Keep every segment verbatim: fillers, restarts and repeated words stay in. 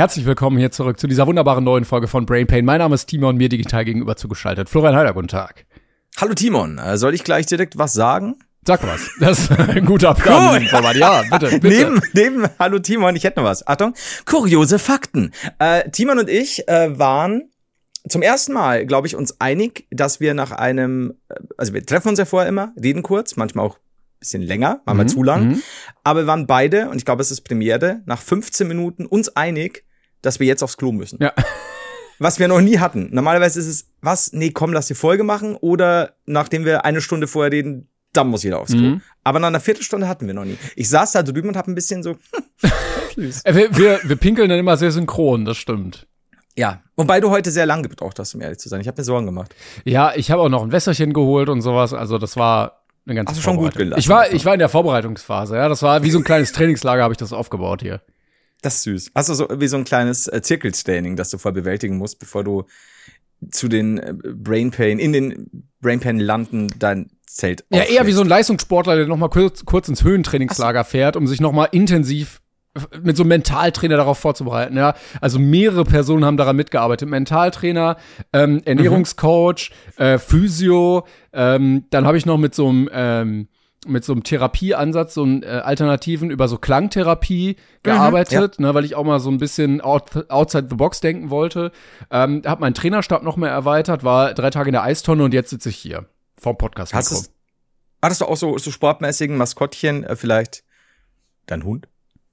Herzlich willkommen hier zurück zu dieser wunderbaren neuen Folge von Brain Pain. Mein Name ist Timon, mir digital gegenüber zugeschaltet. Florian Heider, guten Tag. Hallo Timon, soll ich gleich direkt was sagen? Sag was. Das ist ein guter Abgaben. Cool. Ja, bitte, bitte. Neben, neben, hallo Timon, ich hätte noch was. Achtung, kuriose Fakten. Äh, Timon und ich äh, waren zum ersten Mal, glaube ich, uns einig, dass wir nach einem, also wir treffen uns ja vorher immer, reden kurz, manchmal auch ein bisschen länger, manchmal mhm. zu lang, mhm. aber wir waren beide, und ich glaube, es ist Premiere, nach fünfzehn Minuten uns einig, dass wir jetzt aufs Klo müssen. Ja. Was wir noch nie hatten. Normalerweise ist es, was, nee, komm, lass die Folge machen, oder nachdem wir eine Stunde vorher reden, dann muss jeder aufs Klo. Mhm. Aber nach einer Viertelstunde hatten wir noch nie. Ich saß da drüben und hab ein bisschen so, süß. wir, wir, wir pinkeln dann immer sehr synchron, das stimmt. Ja, wobei du heute sehr lange gebraucht hast, um ehrlich zu sein. Ich habe mir Sorgen gemacht. Ja, ich habe auch noch ein Wässerchen geholt und sowas. Also das war eine ganze Hast du schon gut gelassen? Ich war, ich war in der Vorbereitungsphase. Ja, das war wie so ein kleines Trainingslager, habe ich das aufgebaut hier. Das ist süß. Hast du so wie so ein kleines äh, Zirkeltraining, das du vorher bewältigen musst, bevor du zu den äh, Brain Pain, in den Brain Pain landen, dein Zelt Ja, eher wie so ein Leistungssportler, der noch mal kurz, kurz ins Höhentrainingslager fährt, um sich noch mal intensiv mit so einem Mentaltrainer darauf vorzubereiten, ja. Also mehrere Personen haben daran mitgearbeitet. Mentaltrainer, ähm, Ernährungscoach, mhm. äh, Physio, ähm, dann habe ich noch mit so einem ähm, mit so einem Therapieansatz, so einen äh, Alternativen über so Klangtherapie gearbeitet, mhm, ja. ne, weil ich auch mal so ein bisschen out, outside the box denken wollte. Ähm, hab meinen Trainerstab noch mehr erweitert, war drei Tage in der Eistonne und jetzt sitze ich hier vorm Podcast. Hast du hattest du auch so, so sportmäßigen Maskottchen, äh, vielleicht dein Hund?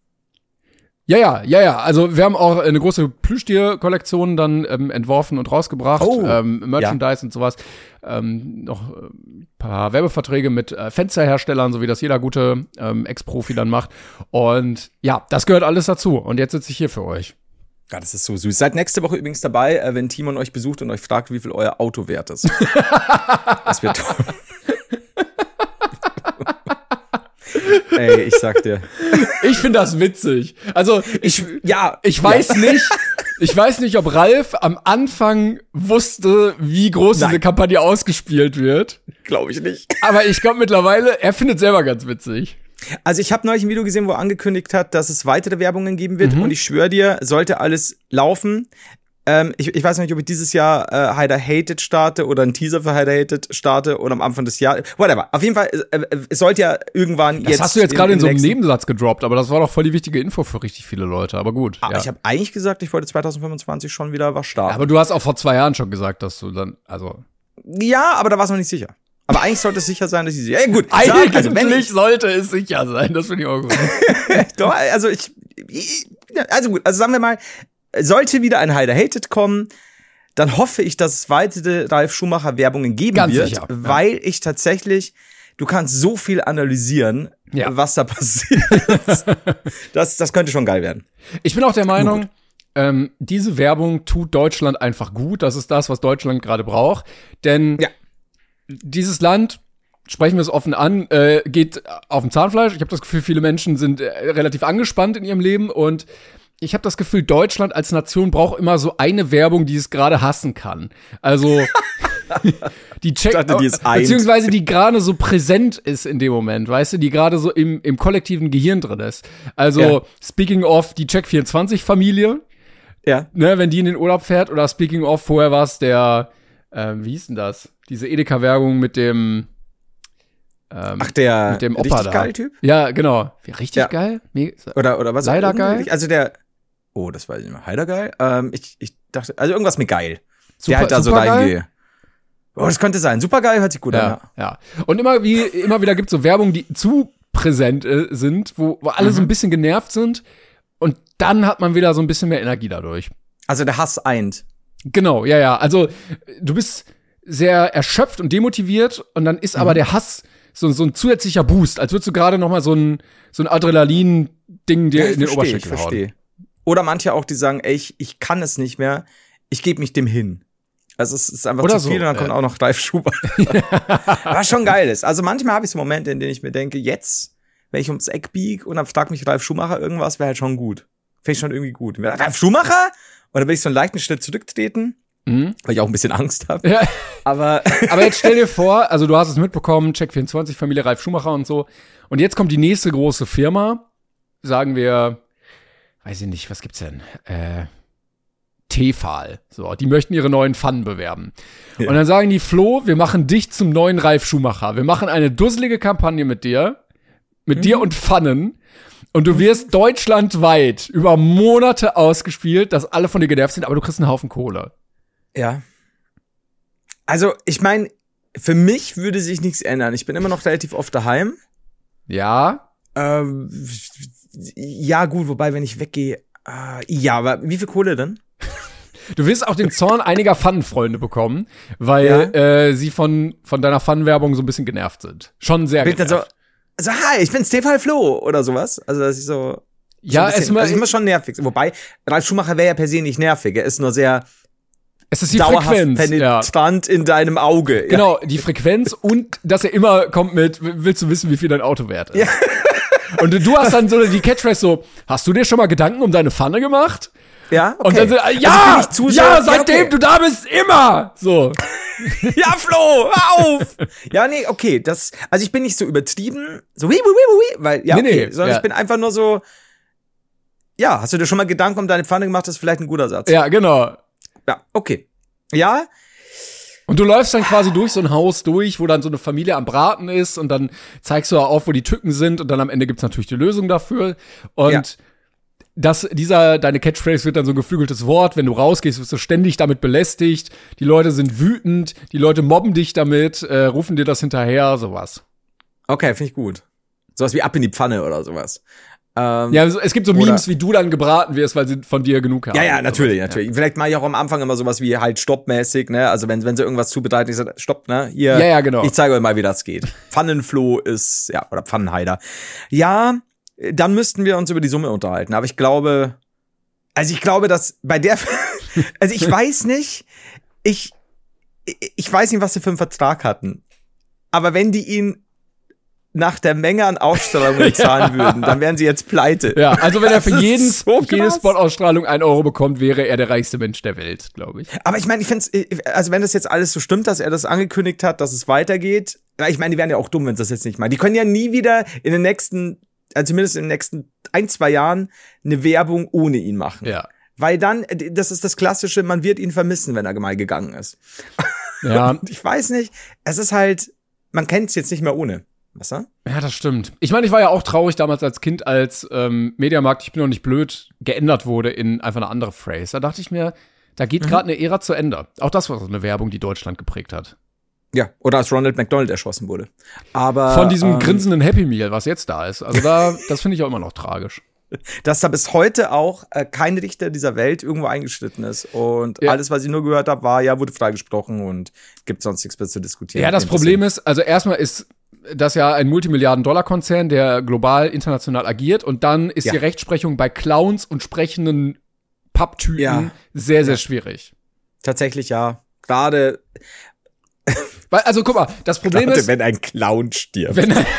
Ja, ja, ja, ja. Also wir haben auch eine große Plüschtier-Kollektion dann ähm, entworfen und rausgebracht. Oh, ähm, Merchandise ja. und sowas. Ähm, noch ein paar Werbeverträge mit äh, Fensterherstellern, so wie das jeder gute ähm, Ex-Profi dann macht. Und ja, das gehört alles dazu. Und jetzt sitze ich hier für euch. Ja, das ist so süß. Seid nächste Woche übrigens dabei, äh, wenn Timon euch besucht und euch fragt, wie viel euer Auto wert ist. Das wird toll. Ey, ich sag dir. Ich finde das witzig. Also, ich, ich ja, ich weiß ja. nicht, ich weiß nicht, ob Ralf am Anfang wusste, wie groß Nein. diese Kampagne ausgespielt wird. Glaube ich nicht. Aber ich glaube mittlerweile, er findet selber ganz witzig. Also ich habe neulich ein Video gesehen, wo er angekündigt hat, dass es weitere Werbungen geben wird. Mhm. Und ich schwöre dir, sollte alles laufen. Ähm, ich, ich weiß nicht, ob ich dieses Jahr äh, Heider Hated starte oder einen Teaser für Heider Hated starte oder am Anfang des Jahres. Whatever. Auf jeden Fall, äh, es sollte ja irgendwann das jetzt. Das hast du jetzt gerade in so einem Nebensatz gedroppt, aber das war doch voll die wichtige Info für richtig viele Leute. Aber gut. Aber ja. ich habe eigentlich gesagt, ich wollte zwanzig fünfundzwanzig schon wieder was starten. Aber du hast auch vor zwei Jahren schon gesagt, dass du dann, also. Ja, aber da war es noch nicht sicher. Aber eigentlich sollte es sicher sein, dass ich sicher. Ja, gut. Eigentlich also, wenn ich sollte es sicher sein. Das finde ich auch gut. Doch, also ich, ich. Also gut, also sagen wir mal, sollte wieder ein Heider Hated kommen, dann hoffe ich, dass es weitere Ralf Schumacher Werbungen geben Ganz wird, sicher, ja. weil ich tatsächlich, du kannst so viel analysieren, ja. was da passiert. das, das könnte schon geil werden. Ich bin auch der Meinung, ähm, diese Werbung tut Deutschland einfach gut. Das ist das, was Deutschland gerade braucht. Denn ja. dieses Land, sprechen wir es offen an, äh, geht auf dem Zahnfleisch. Ich habe das Gefühl, viele Menschen sind äh, relativ angespannt in ihrem Leben und ich habe das Gefühl, Deutschland als Nation braucht immer so eine Werbung, die es gerade hassen kann. Also die check dachte, die ist beziehungsweise die gerade so präsent ist in dem Moment, weißt du, die gerade so im im kollektiven Gehirn drin ist. Also ja. speaking of die Check vierundzwanzig Familie, ja, ne, wenn die in den Urlaub fährt, oder speaking of vorher war es der, äh, wie hieß denn das? Diese Edeka-Werbung mit dem Ähm, Ach, der mit dem Opa richtig da. geil Typ? Ja, genau. Richtig ja. geil? Me- oder, oder was? Leider geil? Also der, oh, das weiß ich nicht mehr. Heider geil? Ähm, ich, ich dachte, also irgendwas mit geil. Super, der halt da so geil? reingehe. Oh, das könnte sein. Super geil, hört sich gut ja, an. Ja, ja. Und immer wie, immer wieder gibt's so Werbung, die zu präsent äh, sind, wo, wo alle mhm. so ein bisschen genervt sind. Und dann hat man wieder so ein bisschen mehr Energie dadurch. Also der Hass eint. Genau, ja, ja. Also du bist sehr erschöpft und demotiviert und dann ist mhm. aber der Hass so, so ein zusätzlicher Boost, als würdest du gerade noch mal so ein, so ein Adrenalin-Ding dir ja, in den versteh, Oberschenkel ich verstehe. hauen. Oder manche auch, die sagen, ey, ich, ich kann es nicht mehr, ich gebe mich dem hin. Also es ist einfach Oder zu viel so, und dann ja. kommt auch noch Ralf Schumacher. Was schon geil ist. Also manchmal habe ich so Momente, in denen ich mir denke, jetzt, wenn ich ums Eck biege und dann fragt mich Ralf Schumacher irgendwas, wäre halt schon gut. Finde ich schon irgendwie gut. Ralf Schumacher? Und dann will ich so einen leichten Schritt zurücktreten, mhm. weil ich auch ein bisschen Angst habe. Ja. Aber, Aber jetzt stell dir vor, also du hast es mitbekommen, Check vierundzwanzig, Familie Ralf Schumacher und so. Und jetzt kommt die nächste große Firma, sagen wir, weiß ich nicht, was gibt's denn? Äh, Tefal. So, die möchten ihre neuen Pfannen bewerben. Ja. Und dann sagen die, Flo, wir machen dich zum neuen Ralf Schumacher. Wir machen eine dusselige Kampagne mit dir, mit mhm. dir und Pfannen. Und du wirst deutschlandweit über Monate ausgespielt, dass alle von dir genervt sind, aber du kriegst einen Haufen Kohle. Ja. Also, ich meine, für mich würde sich nichts ändern. Ich bin immer noch relativ oft daheim. Ja. Ähm, ja, gut, wobei, wenn ich weggehe, äh, ja, aber wie viel Kohle denn? Du wirst auch den Zorn einiger Pfannenfreunde bekommen, weil ja. äh, sie von, von deiner Pfannenwerbung so ein bisschen genervt sind. Schon sehr bin genervt. So, so, hi, ich bin Stefan Flo oder sowas. Also, dass ich so. Ja, so bisschen, es immer, also immer schon nervig. Wobei, Ralf Schumacher wäre ja per se nicht nervig. Er ist nur sehr. Es ist die dauerhaft Frequenz. penetrant ja. in deinem Auge. Genau, die Frequenz und dass er immer kommt mit, willst du wissen, wie viel dein Auto wert ist? Ja. Und du hast dann so die Catchphrase so, hast du dir schon mal Gedanken um deine Pfanne gemacht? Ja, okay. Und dann so, ja, also ja, seitdem ja, okay. du da bist, immer. So. Ja, Flo, hör auf. Ja, nee, okay, das, also ich bin nicht so übertrieben, so wie, wie, wie, wie, weil, ja, okay, nee, nee, sondern ja. ich bin einfach nur so, ja, hast du dir schon mal Gedanken um deine Pfanne gemacht, das ist vielleicht ein guter Satz. Ja, genau. Ja, okay. Ja. Und du läufst dann quasi durch so ein Haus durch, wo dann so eine Familie am Braten ist und dann zeigst du auf, wo die Tücken sind und dann am Ende gibt's natürlich die Lösung dafür. Und ja. das, dieser, deine Catchphrase wird dann so ein geflügeltes Wort. Wenn du rausgehst, wirst du ständig damit belästigt. Die Leute sind wütend, die Leute mobben dich damit, äh, rufen dir das hinterher, sowas. Okay, finde ich gut. Sowas wie ab in die Pfanne oder sowas. Ähm, ja, es gibt so Memes, wie du dann gebraten wirst, weil sie von dir genug haben. Ja, ja, natürlich, so. natürlich. Ja. Vielleicht mache ich auch am Anfang immer sowas wie halt stoppmäßig, ne? Also wenn, wenn sie irgendwas zubereiten, ich sage, stopp, ne? Hier, ja, ja, genau. Ich zeige euch mal, wie das geht. Pfannenfloh ist, ja, oder Pfannenheider. Ja, dann müssten wir uns über die Summe unterhalten. Aber ich glaube, also ich glaube, dass bei der, also ich weiß nicht, ich, ich weiß nicht, was sie für einen Vertrag hatten. Aber wenn die ihn nach der Menge an Ausstrahlungen zahlen ja. würden, dann wären sie jetzt pleite. Ja, also wenn er für jeden, so jede Spot-Ausstrahlung ein Euro bekommt, wäre er der reichste Mensch der Welt, glaube ich. Aber ich meine, ich finde es, also wenn das jetzt alles so stimmt, dass er das angekündigt hat, dass es weitergeht, ich meine, die wären ja auch dumm, wenn sie das jetzt nicht machen. Die können ja nie wieder in den nächsten, also zumindest in den nächsten ein, zwei Jahren eine Werbung ohne ihn machen. Ja. Weil dann, das ist das Klassische, man wird ihn vermissen, wenn er mal gegangen ist. Ja. Und ich weiß nicht, es ist halt, man kennt es jetzt nicht mehr ohne. Was, ne? Ja, das stimmt. Ich meine, ich war ja auch traurig damals als Kind, als ähm, Mediamarkt, ich bin noch nicht blöd, geändert wurde in einfach eine andere Phrase. Da dachte ich mir, da geht mhm. gerade eine Ära zu Ende. Auch das war so eine Werbung, die Deutschland geprägt hat. Ja, oder als Ronald McDonald erschossen wurde. Aber von diesem ähm, grinsenden Happy Meal, was jetzt da ist. Also da, das finde ich auch immer noch tragisch. Dass da bis heute auch äh, kein Richter dieser Welt irgendwo eingeschritten ist. Und ja. alles, was ich nur gehört habe, war, ja, wurde freigesprochen und gibt sonst nichts mehr zu diskutieren. Ja, das Problem ist, also erstmal ist das ja ein Multimilliarden-Dollar-Konzern, der global, international agiert. Und dann ist ja. die Rechtsprechung bei Clowns und sprechenden Papptüten ja. sehr, sehr ja. schwierig. Tatsächlich, ja. Gerade Weil, also guck mal, das Problem Gerade, ist, wenn ein Clown stirbt. Wenn ein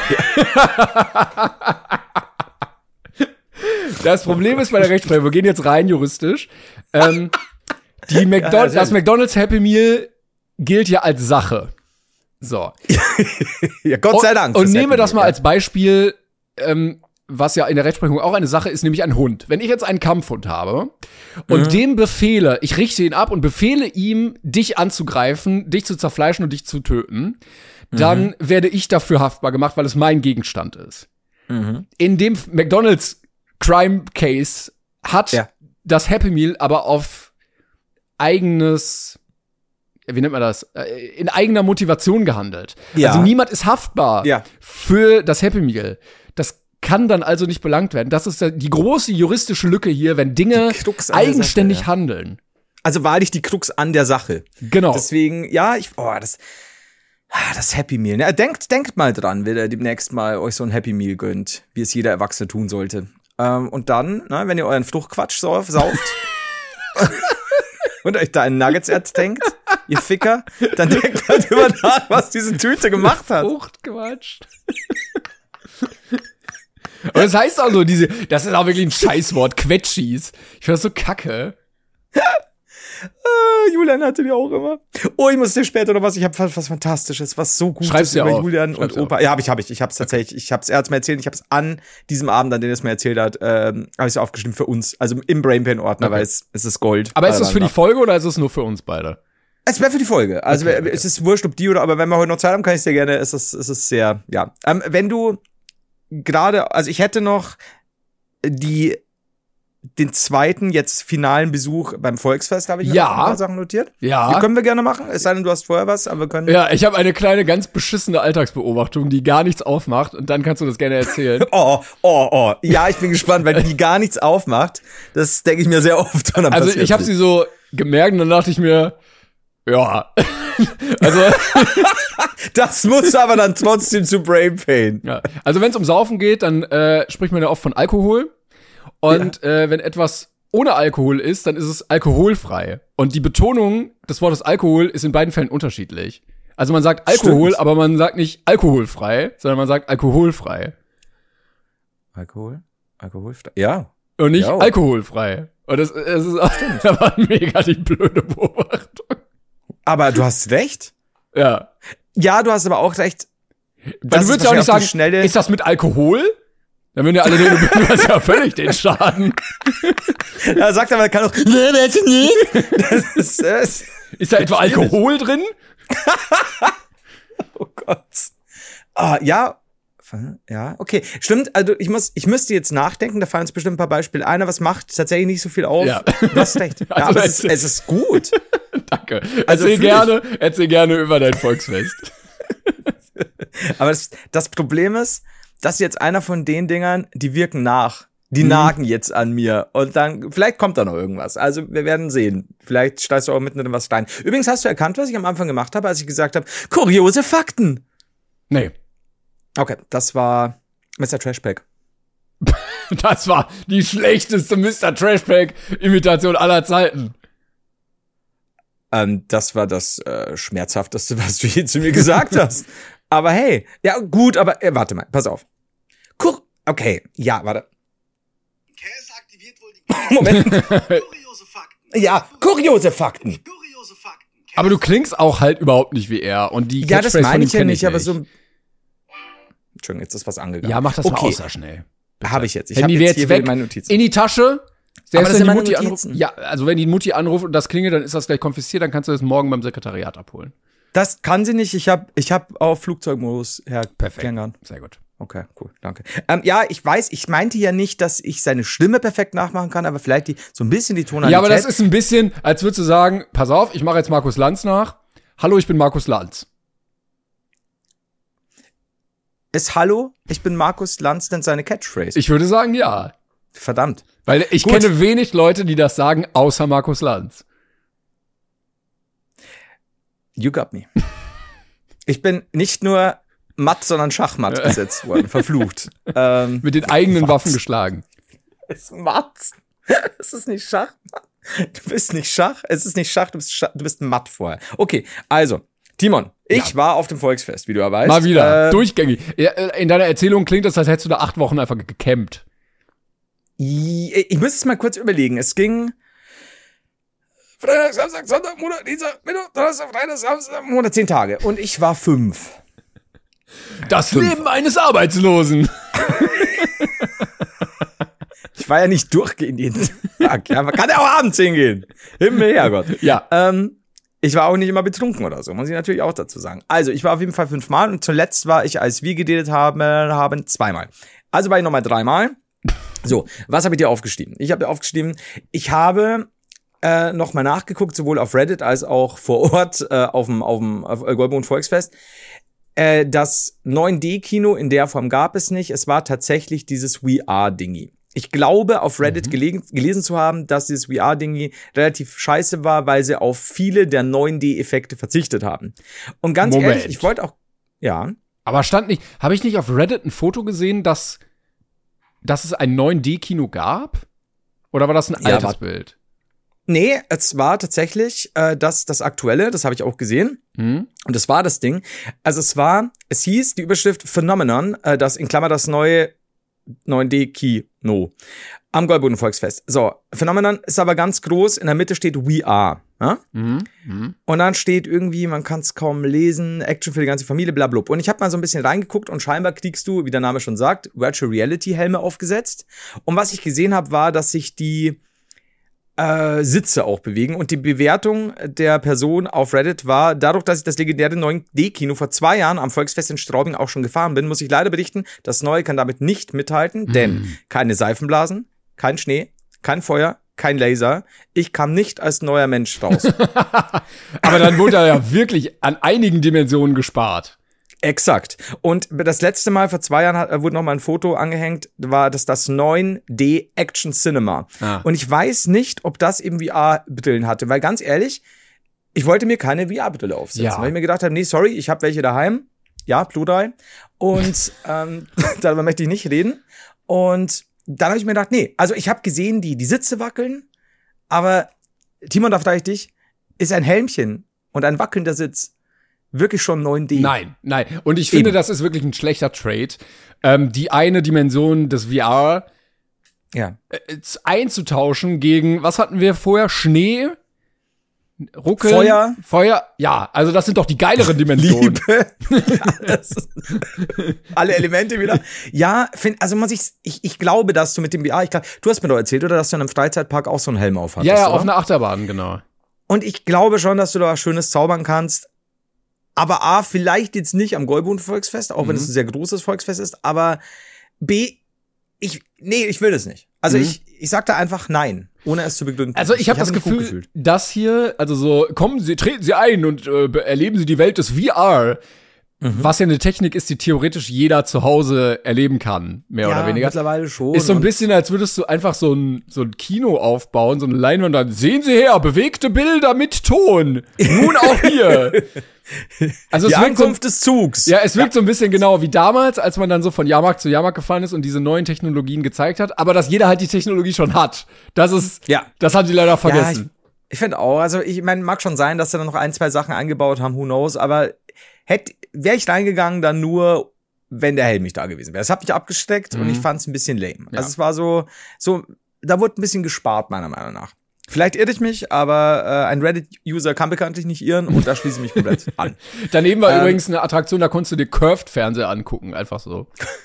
Das Problem ist bei der Rechtsprechung, wir gehen jetzt rein juristisch, ähm, die McDon- ja, das McDonald's Happy Meal gilt ja als Sache. So. Ja, Gott sei Dank. Und, und nehme das mal ja. als Beispiel, ähm, was ja in der Rechtsprechung auch eine Sache ist, nämlich ein Hund. Wenn ich jetzt einen Kampfhund habe und mhm. dem befehle, ich richte ihn ab und befehle ihm, dich anzugreifen, dich zu zerfleischen und dich zu töten, mhm. dann werde ich dafür haftbar gemacht, weil es mein Gegenstand ist. Mhm. In dem McDonald's Crime Case hat ja. das Happy Meal aber auf eigenes, wie nennt man das, in eigener Motivation gehandelt. Ja. Also niemand ist haftbar ja. für das Happy Meal. Das kann dann also nicht belangt werden. Das ist die große juristische Lücke hier, wenn Dinge eigenständig Sache, ja. handeln. Also wahrlich die Krux an der Sache. Genau. Deswegen, ja, ich, oh, das, das Happy Meal. Ne? Denkt, denkt mal dran, wenn ihr demnächst mal euch so ein Happy Meal gönnt, wie es jeder Erwachsene tun sollte. Ähm, und dann, ne, wenn ihr euren Fruchtquatsch sauft, sauft und euch da einen Nuggets denkt, ihr Ficker, dann denkt halt drüber nach, was diese Tüte gemacht hat. Fruchtquatsch. Und das heißt auch so, diese, das ist auch wirklich ein Scheißwort, Quetschis. Ich finde das so kacke. ah, Julian hatte die auch immer. Oh, ich muss dir später noch was, ich habe was, was Fantastisches, was so gut Schreib's ist dir über auf. Julian Schreib's und Opa. auf. Ja, habe ich, habe ich. Ich habe es tatsächlich, ich habe es, er hat's mir erzählt, ich habe es an diesem Abend, an dem er es mir erzählt hat, ähm, habe ich es aufgeschrieben für uns, also im Brainpain-Ordner, Okay. weil es, es ist Gold. Aber ist das für die Folge? Folge oder ist es nur für uns beide? Es wäre für die Folge. Also Okay, okay, okay. es ist wurscht, ob die oder, aber wenn wir heute noch Zeit haben, kann ich dir gerne, es ist, es ist sehr, ja. Ähm, wenn du gerade, also ich hätte noch die, den zweiten, jetzt finalen Besuch beim Volksfest, habe ich Ja. noch ein paar Sachen notiert. Ja. Die können wir gerne machen, es sei denn, du hast vorher was, aber wir können. Ja, ich habe eine kleine, ganz beschissene Alltagsbeobachtung, die gar nichts aufmacht und dann kannst du das gerne erzählen. Oh, oh, oh. Ja, ich bin gespannt, weil die gar nichts aufmacht. Das denke ich mir sehr oft. Und dann Also passiert ich habe nichts. sie so gemerkt und dann dachte ich mir, ja, also Das muss aber dann trotzdem zu Brain Pain. ja. Also wenn es um Saufen geht, dann äh, spricht man ja oft von Alkohol und ja. äh, wenn etwas ohne Alkohol ist, dann ist es alkoholfrei. Und die Betonung des Wortes Alkohol ist in beiden Fällen unterschiedlich. Also man sagt Alkohol, Stimmt. aber man sagt nicht alkoholfrei, sondern man sagt alkoholfrei. Alkohol? Alkoholfrei? Ja. Und nicht Ja. alkoholfrei. Und das, das ist auch aber mega die blöde Beobachtung. Aber du hast recht. Ja. Ja, du hast aber auch recht. Weil Das du würdest ist ja auch nicht wahrscheinlich sagen, auf die Schnelle. ist das mit Alkohol? Dann würden ja alle denken, du hast ja völlig den Schaden. Er sagt aber, er kann auch. Nee, das nicht. Das ist, das Ist da etwa Alkohol drin? Oh Gott. Ah, ja. Ja, okay. Stimmt, also ich muss, ich müsste jetzt nachdenken, da fallen uns bestimmt ein paar Beispiele ein, aber es macht tatsächlich nicht so viel auf. Ja. Du hast recht. Ja, Also aber es es- ist, es ist gut. Danke. Also Erzähl fühl gerne, erzähl gerne über dein Volksfest. Aber das, das Problem ist, das ist jetzt einer von den Dingern, die wirken nach. Die Mhm. nagen jetzt an mir. Und dann, vielleicht kommt da noch irgendwas. Also, wir werden sehen. Vielleicht steigst du auch mitten in was rein. Übrigens hast du erkannt, was ich am Anfang gemacht habe, als ich gesagt habe, kuriose Fakten. Nee, Okay, das war Mister Trashpack. das war die schlechteste Mister Trashpack-Imitation aller Zeiten. Ähm, das war das äh, Schmerzhafteste, was du je zu mir gesagt hast. Aber hey, ja gut, aber äh, warte mal, pass auf. Kur okay, ja, warte. Käse aktiviert wohl die Moment. kuriose Fakten. Ja, kuriose Fakten. Kuriose Fakten. Käse Aber du klingst auch halt überhaupt nicht wie er. Und die Ja, das Catchphrase von meine ihm ich ja kenn nicht, aber so. Entschuldigung, jetzt ist was angegangen. Ja, mach das mal okay. außer schnell. Habe ich jetzt. Ich Handy habe wäre jetzt jetzt hier weg, meine Notizen. in die Tasche. Selbst Aber das wenn sind die meine Mutti anruft, Notizen. ja, also wenn die Mutti anruft und das klingelt, dann ist das gleich konfisziert, dann kannst du das morgen beim Sekretariat abholen. Das kann sie nicht. Ich habe ich hab auf Flugzeugmodus, Herr Perfekt. Klängern. Sehr gut. Okay, cool, danke. Ähm, ja, ich weiß, ich meinte ja nicht, dass ich seine Stimme perfekt nachmachen kann, aber vielleicht die, so ein bisschen die Tonalität. Ja, aber das ist ein bisschen, als würdest du sagen, pass auf, ich mache jetzt Markus Lanz nach. Hallo, ich bin Markus Lanz. Ist Hallo, ich bin Markus Lanz, denn seine Catchphrase. Ich würde sagen, ja. Verdammt. Weil ich Gut. kenne wenig Leute, die das sagen, außer Markus Lanz. You got me. Ich bin nicht nur matt, sondern Schachmatt gesetzt worden. Verflucht. Ähm, Mit den eigenen Was? Waffen geschlagen. ist matt. Es ist nicht Schach. Du bist nicht Schach. Es ist nicht Schach, du bist, Schach, du bist matt vorher. Okay, also, Timon, ich Ja. war auf dem Volksfest, wie du ja weißt. Mal wieder. Äh, Durchgängig. Ja, in deiner Erzählung klingt das, als hättest du da acht Wochen einfach gecampt. Ich müsste es mal kurz überlegen. Es ging Freitag, Samstag, Sonntag, Montag, Dienstag, Mittwoch, Donnerstag, Freitag, Samstag, Montag, zehn Tage. Und ich war fünf. Das Leben eines Arbeitslosen. Ich war ja nicht durchgehend jeden Tag. Ja, man kann ja auch abends hingehen. Himmel, Herrgott. Ja. Ähm, ich war auch nicht immer betrunken oder so, muss ich natürlich auch dazu sagen. Also, ich war auf jeden Fall fünfmal und zuletzt war ich, als wir gedatet haben, haben zweimal. Also war ich nochmal dreimal. So, was habe ich dir aufgeschrieben? Ich habe dir aufgeschrieben, ich habe äh, nochmal nachgeguckt, sowohl auf Reddit als auch vor Ort äh, auf dem auf dem auf Goldmond Volksfest. Äh, das neun D-Kino in der Form gab es nicht. Es war tatsächlich dieses V R-Dingi. Ich glaube, auf Reddit Mhm. gelegen, gelesen zu haben, dass dieses V R-Dingi relativ scheiße war, weil sie auf viele der neun D-Effekte verzichtet haben. Und ganz Moment. ehrlich, ich wollte auch, ja, Aber stand nicht, habe ich nicht auf Reddit ein Foto gesehen, dass, dass es ein neun D-Kino gab? Oder war das ein Ja, altes war- Bild? nee, es war tatsächlich äh, das, das Aktuelle, das habe ich auch gesehen. Hm? Und das war das Ding. Also es war, es hieß, die Überschrift Phenomenon, äh, das in Klammer das neue neun D Kino am Goldboden Volksfest. So, Phänomenon ist aber ganz groß. In der Mitte steht We Are. Ja? Mhm. Mhm. Und dann steht irgendwie, man kann es kaum lesen, Action für die ganze Familie, bla bla. Und ich habe mal so ein bisschen reingeguckt und scheinbar kriegst du, wie der Name schon sagt, Virtual Reality Helme aufgesetzt. Und was ich gesehen habe, war, dass sich die äh, Sitze auch bewegen. Und die Bewertung der Person auf Reddit war, dadurch, dass ich das legendäre neun D Kino vor zwei Jahren am Volksfest in Straubing auch schon gefahren bin, muss ich leider berichten, das Neue kann damit nicht mithalten, Mhm. denn keine Seifenblasen, kein Schnee, kein Feuer, kein Laser. Ich kam nicht als neuer Mensch raus. Aber dann wurde ja wirklich an einigen Dimensionen gespart. Exakt. Und das letzte Mal vor zwei Jahren hat, wurde noch mal ein Foto angehängt, war das das neun D Action Cinema. Ah. Und ich weiß nicht, ob das eben V R-Brillen hatte, weil ganz ehrlich, ich wollte mir keine V R-Brille aufsetzen, Ja. weil ich mir gedacht habe, nee, sorry, ich habe welche daheim. Ja, Plural. Und ähm, darüber möchte ich nicht reden. Und dann habe ich mir gedacht, nee, also ich habe gesehen, die die Sitze wackeln, aber Timon, da frage ich dich, ist ein Helmchen und ein wackelnder Sitz wirklich schon neun D? Nein, nein. Und ich finde, Eben. das ist wirklich ein schlechter Trade. Ähm, die eine Dimension des V R Ja. äh, einzutauschen gegen, was hatten wir vorher? Schnee? Ruckeln? Feuer. Feuer? Ja, also das sind doch die geileren Dimensionen. Liebe. Alles. Alle Elemente wieder. Ja, find, also muss ich, ich, ich glaube, dass du mit dem V R, ich glaub, du hast mir doch erzählt, oder, dass du in einem Freizeitpark auch so einen Helm auf hattest, Ja, ja, oder? auf einer Achterbahn, genau. Und ich glaube schon, dass du da was Schönes zaubern kannst. Aber A, vielleicht jetzt nicht am Goldboden Volksfest, auch wenn Mhm. es ein sehr großes Volksfest ist, aber B, ich, nee, ich will das nicht. Also Mhm. ich, ich sag da einfach nein, ohne es zu begründen. Also ich habe das hab mich gut Gefühl, gefühlt. dass hier, also so, kommen Sie, treten Sie ein und äh, be- erleben Sie die Welt des V R, Mhm. was ja eine Technik ist, die theoretisch jeder zu Hause erleben kann, mehr ja, oder weniger. mittlerweile schon. Ist so ein Und- bisschen, als würdest du einfach so ein, so ein Kino aufbauen, so eine Leinwand, dann sehen Sie her, bewegte Bilder mit Ton. Nun auch hier. Also die es wirkt so, Ankunft des Zugs. ja, es wirkt so ein bisschen genau wie damals, als man dann so von Jahrmarkt zu Jahrmarkt gefahren ist und diese neuen Technologien gezeigt hat, aber dass jeder halt die Technologie schon hat. Das ist, Ja. das haben sie leider Ja, vergessen. ich, ich finde auch, also ich meine, mag schon sein, dass sie dann noch ein, zwei Sachen eingebaut haben, who knows, aber hätte, wäre ich reingegangen, dann nur, wenn der Helm nicht da gewesen wäre. Das hat mich abgesteckt und Mhm. ich fand es ein bisschen lame. Ja. Also es war so, so, da wurde ein bisschen gespart, meiner Meinung nach. Vielleicht irre ich mich, aber äh, ein Reddit-User kann bekanntlich nicht irren und da schließe ich mich komplett an. Daneben war Ähm, übrigens eine Attraktion, da konntest du dir Curved-Fernseher angucken, einfach so.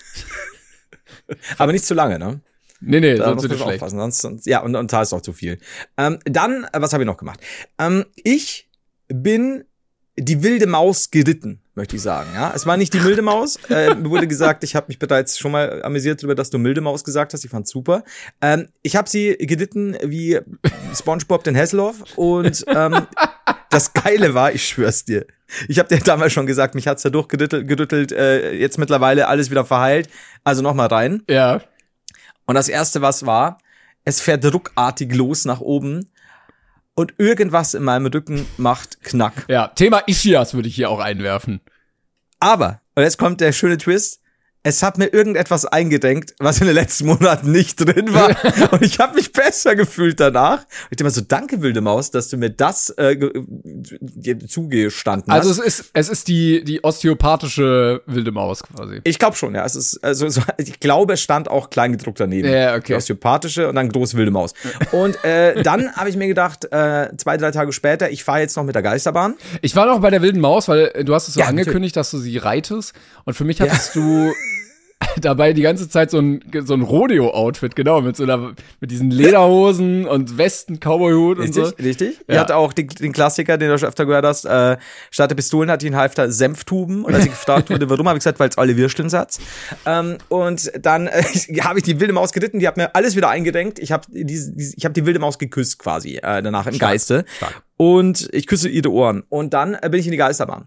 Aber nicht zu lange, ne? Nee, nee, Da sonst muss wird man es schon schlecht. aufpassen, sonst, sonst, ja, und, und zahlst auch zu viel. Ähm, dann, äh, was habe ich noch gemacht? Ähm, ich bin die wilde Maus geritten, möchte ich sagen. Ja, es war nicht die milde Maus. Äh, mir wurde gesagt, ich habe mich bereits schon mal amüsiert darüber, dass du milde Maus gesagt hast. Ich fand's super. Ähm, ich habe sie geritten wie SpongeBob den Hasselhoff und ähm, das Geile war, ich schwör's dir, ich habe dir damals schon gesagt, mich hat's da durchgerüttelt, gerüttelt, äh, jetzt mittlerweile alles wieder verheilt. Also noch mal rein. Ja. Und das erste, was war, es fährt ruckartig los nach oben und irgendwas in meinem Rücken macht Knack. Ja, Thema Ischias würde ich hier auch einwerfen. Aber, und jetzt kommt der schöne Twist, es hat mir irgendetwas eingedenkt, was in den letzten Monaten nicht drin war. Und ich habe mich besser gefühlt danach. Und ich dachte mir so, danke, wilde Maus, dass du mir das äh, ge- dir zugestanden Also hast. es ist, es ist die, die osteopathische wilde Maus quasi. Ich glaube schon, ja. Es ist, also, so, ich glaube, es stand auch kleingedruckt daneben. Ja, okay. Die osteopathische und dann groß wilde Maus. Und äh, dann habe ich mir gedacht, äh, zwei, drei Tage später, ich fahre jetzt noch mit der Geisterbahn. Ich war noch bei der wilden Maus, weil äh, du hast es so Ja, angekündigt, dass du sie reitest. Und für mich hattest du dabei die ganze Zeit so ein, so ein Rodeo-Outfit, genau, mit so einer, mit diesen Lederhosen und Westen, Cowboyhut und Richtig, so. richtig. Ja. Er hatte auch den, den Klassiker, den du schon öfter gehört hast. Äh, statt der Pistolen hat ihn Halfter Senftuben. Und als ich gefragt wurde, warum, habe ich gesagt, weil es alle Würstelnsatz. Ähm, und dann äh, habe ich die wilde Maus geritten, die hat mir alles wieder eingedenkt. Ich habe die, die, ich hab die wilde Maus geküsst quasi äh, danach im Stark, Geiste. stark. Und ich küsse ihre Ohren. Und dann äh, bin ich in die Geisterbahn.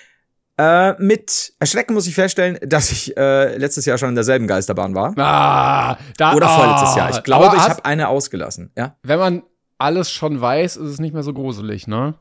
Äh, mit Erschrecken muss ich feststellen, dass ich äh, letztes Jahr schon in derselben Geisterbahn war. Ah, da, Oder ah, vorletztes Jahr. Ich glaube, aber ich hast- habe eine ausgelassen. Ja. Wenn man alles schon weiß, ist es nicht mehr so gruselig, ne?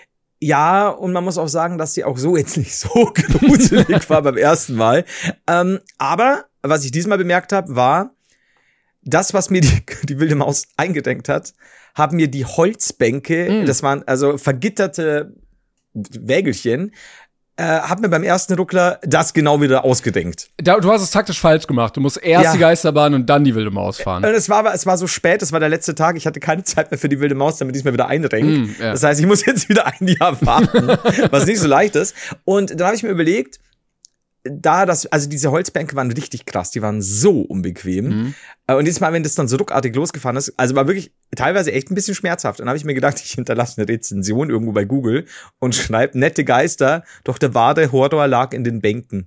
Ja, und man muss auch sagen, dass die auch so jetzt nicht so gruselig war beim ersten Mal. Ähm, aber was ich diesmal bemerkt habe, war, das, was mir die, die wilde Maus eingedenkt hat, haben mir die Holzbänke, Mm. das waren also vergitterte Wägelchen, äh, hab mir beim ersten Ruckler das genau wieder ausgedenkt. Da, du hast es taktisch falsch gemacht. Du musst erst Ja. die Geisterbahn und dann die wilde Maus fahren. Und es war, aber- es war so spät, es war der letzte Tag, ich hatte keine Zeit mehr für die wilde Maus, damit ich es mir wieder einrenkt. Mm, ja. Das heißt, ich muss jetzt wieder ein Jahr warten, was nicht so leicht ist. Und dann habe ich mir überlegt, da das, also diese Holzbänke waren richtig krass, die waren so unbequem. Mhm. Äh, Und jedes Mal, wenn das dann so ruckartig losgefahren ist, also war wirklich teilweise echt ein bisschen schmerzhaft. Und dann habe ich mir gedacht, ich hinterlasse eine Rezension irgendwo bei Google und schreibe nette Geister, doch der wahre Horror lag in den Bänken.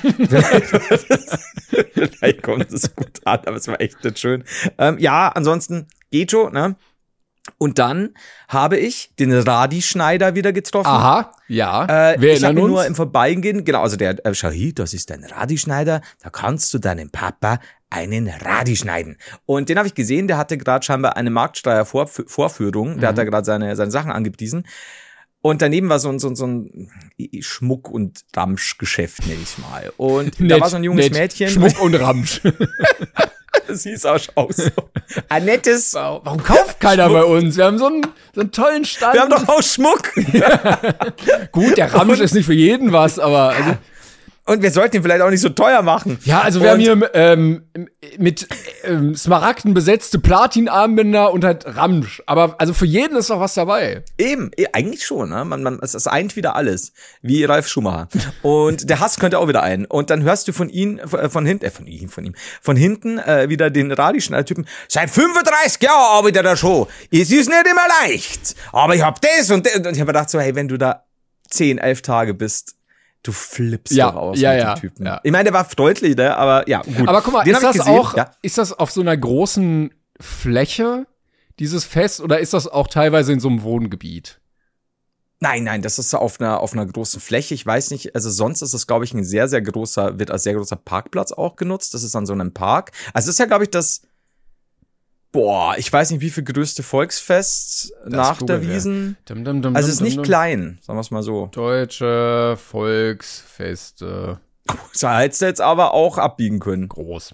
Vielleicht kommt es gut an, aber es war echt nicht schön. Ähm, ja, ansonsten geht schon, ne? Und dann habe ich den Radi-Schneider wieder getroffen. Aha, ja. Äh, Wir ich habe erinnern ihn uns. nur im Vorbeigehen, genau, also der, äh, Shahid, das ist dein Radi-Schneider, da kannst du deinem Papa einen Radi schneiden. Und den habe ich gesehen, der hatte gerade scheinbar eine Marktsteuer-Vorführung, der hat da gerade seine, seine Sachen angepriesen. Und daneben war so ein, so ein, so ein Schmuck- und Ramschgeschäft, nenn ich's mal. Und da war so ein junges nett. Mädchen. Schmuck und Ramsch. Das hieß auch aus. So. Ein nettes. Warum kauft keiner bei uns? Wir haben so einen, so einen tollen Stand. Wir haben doch auch Schmuck. Gut, der Ramsch ist nicht für jeden was, aber also, Und wir sollten ihn vielleicht auch nicht so teuer machen. ja, also wir Und- haben hier ähm, mit ähm, Smaragden besetzte Platinarmbänder und halt Ramsch. Aber also für jeden ist doch was dabei. Eben, eh, eigentlich schon, ne? Man, man, es, es eint wieder alles. Wie Ralf Schumacher. Und der Hass könnte auch wieder ein. Und dann hörst du von ihm, äh, von hinten, äh, von ihm, von ihm, von hinten äh, wieder den Radischneider-Typen. Seit fünfunddreißig Jahren arbeite ich da schon. Es ist nicht immer leicht. Aber ich hab das und das. Und ich habe gedacht so, hey, wenn du da zehn, elf Tage bist, du flippst Ja, doch aus ja, mit ja, dem Typen. ja. Ich meine, der war freundlich, ne? Aber ja, gut. Aber guck mal, Den ist hab ich das gesehen. auch, Ja. ist das auf so einer großen Fläche, dieses Fest, oder ist das auch teilweise in so einem Wohngebiet? Nein, nein, das ist auf einer, auf einer großen Fläche. Ich weiß nicht, also sonst ist es, glaube ich, ein sehr, sehr großer, wird als sehr großer Parkplatz auch genutzt. Das ist an so einem Park. Also es ist ja, glaube ich, das, boah, ich weiß nicht, wie viel größte Volksfest nach der googeln wir. Wiesn. Dum, dum, dum, Also dum, es ist nicht dum, dum. klein, sagen wir es mal so. Deutsche Volksfeste. So hättest du jetzt aber auch abbiegen können. Groß.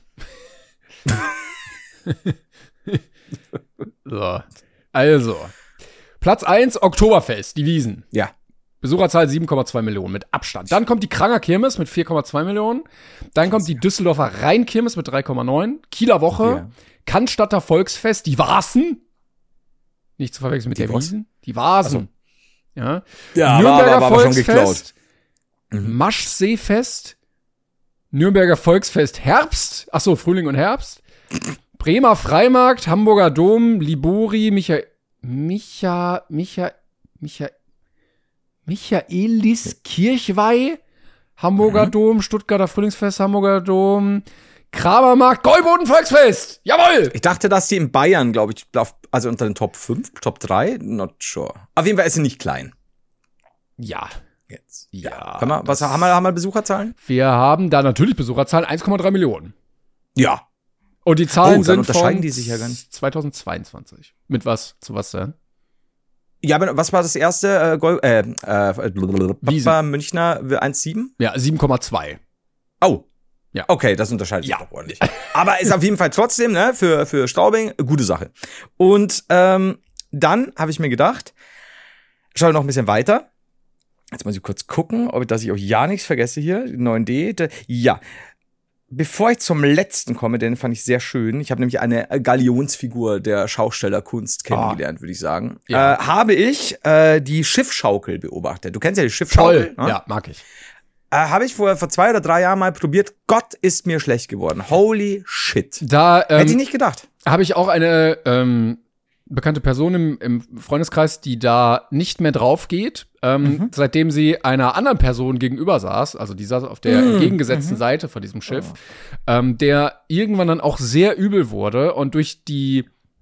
So. Also. Platz eins, Oktoberfest, die Wiesn. Ja. Besucherzahl sieben Komma zwei Millionen mit Abstand. Dann kommt die Kranger Kirmes mit vier Komma zwei Millionen. Dann kommt die Düsseldorfer Rheinkirmes mit drei Komma neun. Kieler Woche. Ja. Cannstatter Volksfest, die Vasen. Nicht zu verwechseln mit Die der was? Wiesn. Die Vasen. Ja. Ja, Nürnberger aber, aber, aber schon geklaut. Volksfest. Maschseefest. Nürnberger Volksfest Herbst. Ach so, Frühling und Herbst. Bremer Freimarkt, Hamburger Dom, Libori, Micha, Micha, Micha, Micha, Michaelis Kirchweih, Hamburger Mhm. Dom, Stuttgarter Frühlingsfest, Hamburger Dom, Kramermarkt, Gäuboden Volksfest. Jawohl! Ich dachte, dass die in Bayern, glaube ich, auf- also unter den Top fünf, Top drei, not sure. Auf jeden Fall ist sie nicht klein. Ja. Jetzt. Ja. Kann man, was haben wir, haben wir Besucherzahlen? Wir haben da natürlich Besucherzahlen, eins Komma drei Millionen. Ja. Und die Zahlen Oh, dann sind unterscheiden von die sich ja gar nicht. zweitausendzweiundzwanzig. Mit was? Zu was denn? Ja, aber was war das erste? Äh, Gol äh, äh, Wiesn. Papa Münchner eins Komma sieben? Ja, sieben Komma zwei. Oh. Ja. Okay, das unterscheidet Ja. sich doch ordentlich. Aber ist auf jeden Fall trotzdem, ne, für, für Straubing, eine gute Sache. Und ähm, dann habe ich mir gedacht, schau noch ein bisschen weiter. Jetzt muss ich kurz gucken, ob ich, dass ich auch ja nichts vergesse hier. neun D. Da- Ja. Bevor ich zum letzten komme, den fand ich sehr schön. Ich habe nämlich eine Galionsfigur der Schaustellerkunst kennengelernt, würde ich sagen. Ja. Äh, habe ich äh, die Schiffschaukel beobachtet. Du kennst ja die Schiffschaukel. Toll. ne? Ja, mag ich. Äh, habe ich vor, vor zwei oder drei Jahren mal probiert. Gott, ist mir schlecht geworden. Holy shit. Da Hätte ich ähm, nicht gedacht. habe ich auch eine ähm, bekannte Person im, im Freundeskreis, die da nicht mehr drauf geht, ähm, Mhm. seitdem sie einer anderen Person gegenüber saß, also die saß auf der Mhm. entgegengesetzten Seite von diesem Schiff, ähm, der irgendwann dann auch sehr übel wurde und durch die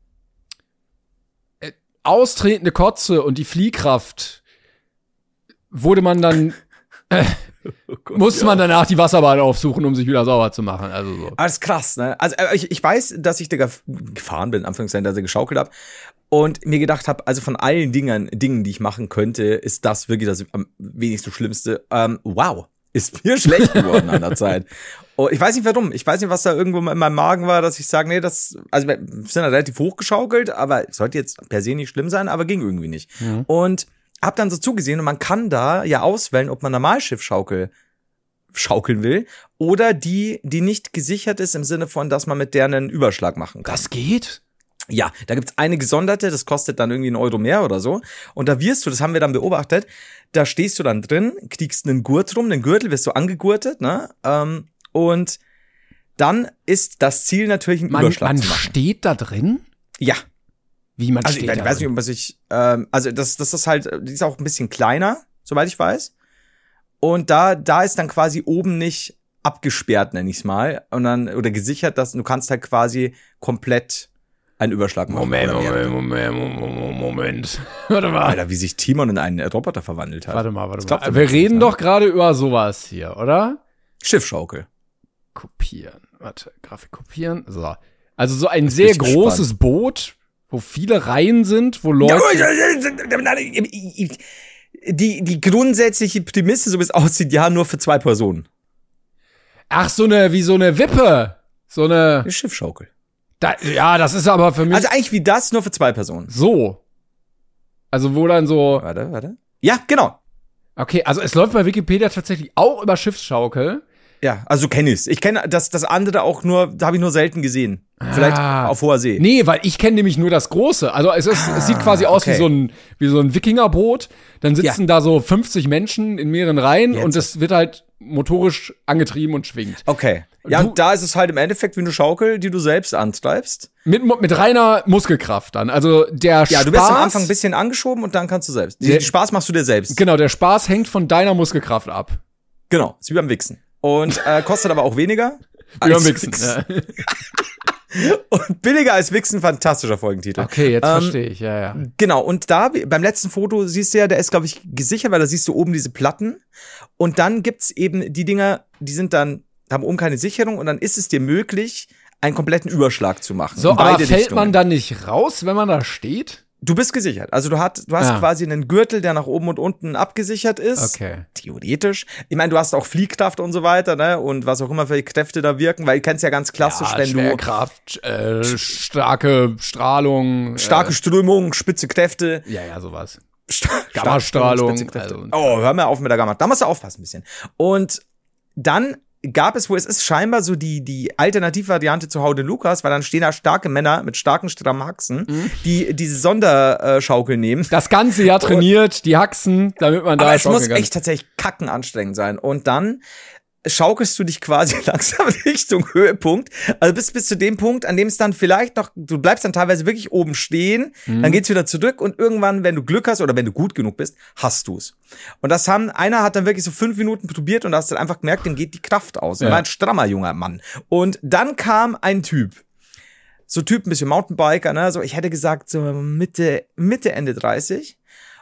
äh, austretende Kotze und die Fliehkraft wurde man dann Oh Gott, musste man danach die Wasserbahn aufsuchen, um sich wieder sauber zu machen. Also so. Aber das ist krass, ne? Also äh, ich, ich weiß, dass ich da gef- gefahren bin, in Anführungszeichen, dass ich geschaukelt habe und mir gedacht habe, also von allen Dingen, Dingen, die ich machen könnte, ist das wirklich das am wenigsten Schlimmste. Ähm, wow, ist mir schlecht geworden an der Zeit. Und ich weiß nicht warum. Ich weiß nicht, was da irgendwo in meinem Magen war, dass ich sage, nee, das, also wir sind da relativ hochgeschaukelt, aber es sollte jetzt per se nicht schlimm sein, aber ging irgendwie nicht. Mhm. Und hab dann so zugesehen und man kann da ja auswählen, ob man Normalschiffschaukel schaukeln will oder die, die nicht gesichert ist im Sinne von, dass man mit der einen Überschlag machen kann. Das geht? Ja, da gibt's eine gesonderte, das kostet dann irgendwie einen Euro mehr oder so. Und da wirst du, das haben wir dann beobachtet, da stehst du dann drin, kriegst einen Gurt rum, einen Gürtel, wirst du angegurtet, ne? Ähm, und dann ist das Ziel natürlich, einen Man, Überschlag man zu machen. steht da drin? Ja. Wie man Also ich, steht ich da weiß drin? nicht, was ich, ähm, also das, das ist halt, die ist auch ein bisschen kleiner, soweit ich weiß. Und da, da ist dann quasi oben nicht abgesperrt, nenn ich's mal, und dann, oder gesichert, dass du kannst halt quasi komplett einen Überschlag machen. Moment, oder mehrere. Moment, Moment, Moment, Moment. Warte mal. Alter, wie sich Timon in einen Roboter verwandelt hat. Warte mal, warte Das glaubst mal. du Wir wirklich reden nicht, ne? doch gerade über sowas hier, oder? Schiffschaukel. Kopieren. Warte, Grafik kopieren. So. Also so ein sehr bisschen großes Boot, wo viele Reihen sind, wo Leute. Die, die grundsätzliche Prämisse, so wie es aussieht, ja, nur für zwei Personen. Ach, so eine, wie so eine Wippe. So eine. Eine Schiffschaukel. Da, ja, das ist aber für mich Also eigentlich wie das, nur für zwei Personen. so. Also wo dann so. Warte, warte. Ja, genau. Okay, also es läuft bei Wikipedia tatsächlich auch über Schiffsschaukel. Ja, also kenne ich's. Ich kenne das, das andere auch nur, da habe ich nur selten gesehen. Vielleicht Ah. auf hoher See. Nee, weil ich kenne nämlich nur das Große. Also es, ist, es sieht quasi aus okay. wie so ein wie so ein Wikingerboot. Dann sitzen da so fünfzig Menschen in mehreren Reihen Jetzt. und es wird halt motorisch angetrieben und schwingt. Okay. Ja, Du- und da ist es halt im Endeffekt wie eine Schaukel, die du selbst antreibst. Mit, mit reiner Muskelkraft dann. Also der Ja, Spaß. du wirst am Anfang ein bisschen angeschoben und dann kannst du selbst. Den Der- Spaß machst du dir selbst. Genau, der Spaß hängt von deiner Muskelkraft ab. Genau, ist wie beim Wichsen. Und äh, kostet aber auch weniger. Wie beim als Wichsen. Ja. Und billiger als Wichsen, fantastischer Folgentitel. Okay, jetzt Ähm, verstehe ich, ja, ja. Genau, und da, beim letzten Foto siehst du ja, der ist, glaube ich, gesichert, weil da siehst du oben diese Platten. Und dann gibt's eben die Dinger, die sind dann, haben oben keine Sicherung und dann ist es dir möglich, einen kompletten Überschlag zu machen. So, in aber beide fällt Richtungen. man dann nicht raus, wenn man da steht? Du bist gesichert. Also du, hat, du hast Ah. quasi einen Gürtel, der nach oben und unten abgesichert ist. Okay. Theoretisch. Ich meine, du hast auch Fliehkraft und so weiter, ne? Und was auch immer für Kräfte da wirken, weil du kennst ja ganz klassisch, Ja, wenn du Schwerkraft, äh, starke Strahlung. starke Strömung, spitze Kräfte, Äh, ja, ja, sowas. Sta- Gammastrahlung, spitze Kräfte. also- Oh, hör mal auf mit der Gamma. Da musst du aufpassen ein bisschen. Und dann gab es, wo es ist scheinbar so die, die Alternativvariante zu Howden Lukas, weil dann stehen da starke Männer mit starken Stramaxen, Mhm. die diese Sonderschaukel nehmen. Das ganze Jahr trainiert, die Haxen, damit man da Aber es muss schaukeln kann. echt tatsächlich kacken anstrengend sein. Und dann schaukelst du dich quasi langsam Richtung Höhepunkt. Also bis, bis zu dem Punkt, an dem es dann vielleicht noch, du bleibst dann teilweise wirklich oben stehen, Mhm. dann geht's wieder zurück und irgendwann, wenn du Glück hast oder wenn du gut genug bist, hast du's. Und das haben, einer hat dann wirklich so fünf Minuten probiert und da hast du dann einfach gemerkt, dem geht die Kraft aus. Er Ja. war ein strammer junger Mann. Und dann kam ein Typ, so Typ, ein bisschen Mountainbiker, ne, so, ich hätte gesagt, so Mitte, Mitte, Ende dreißig.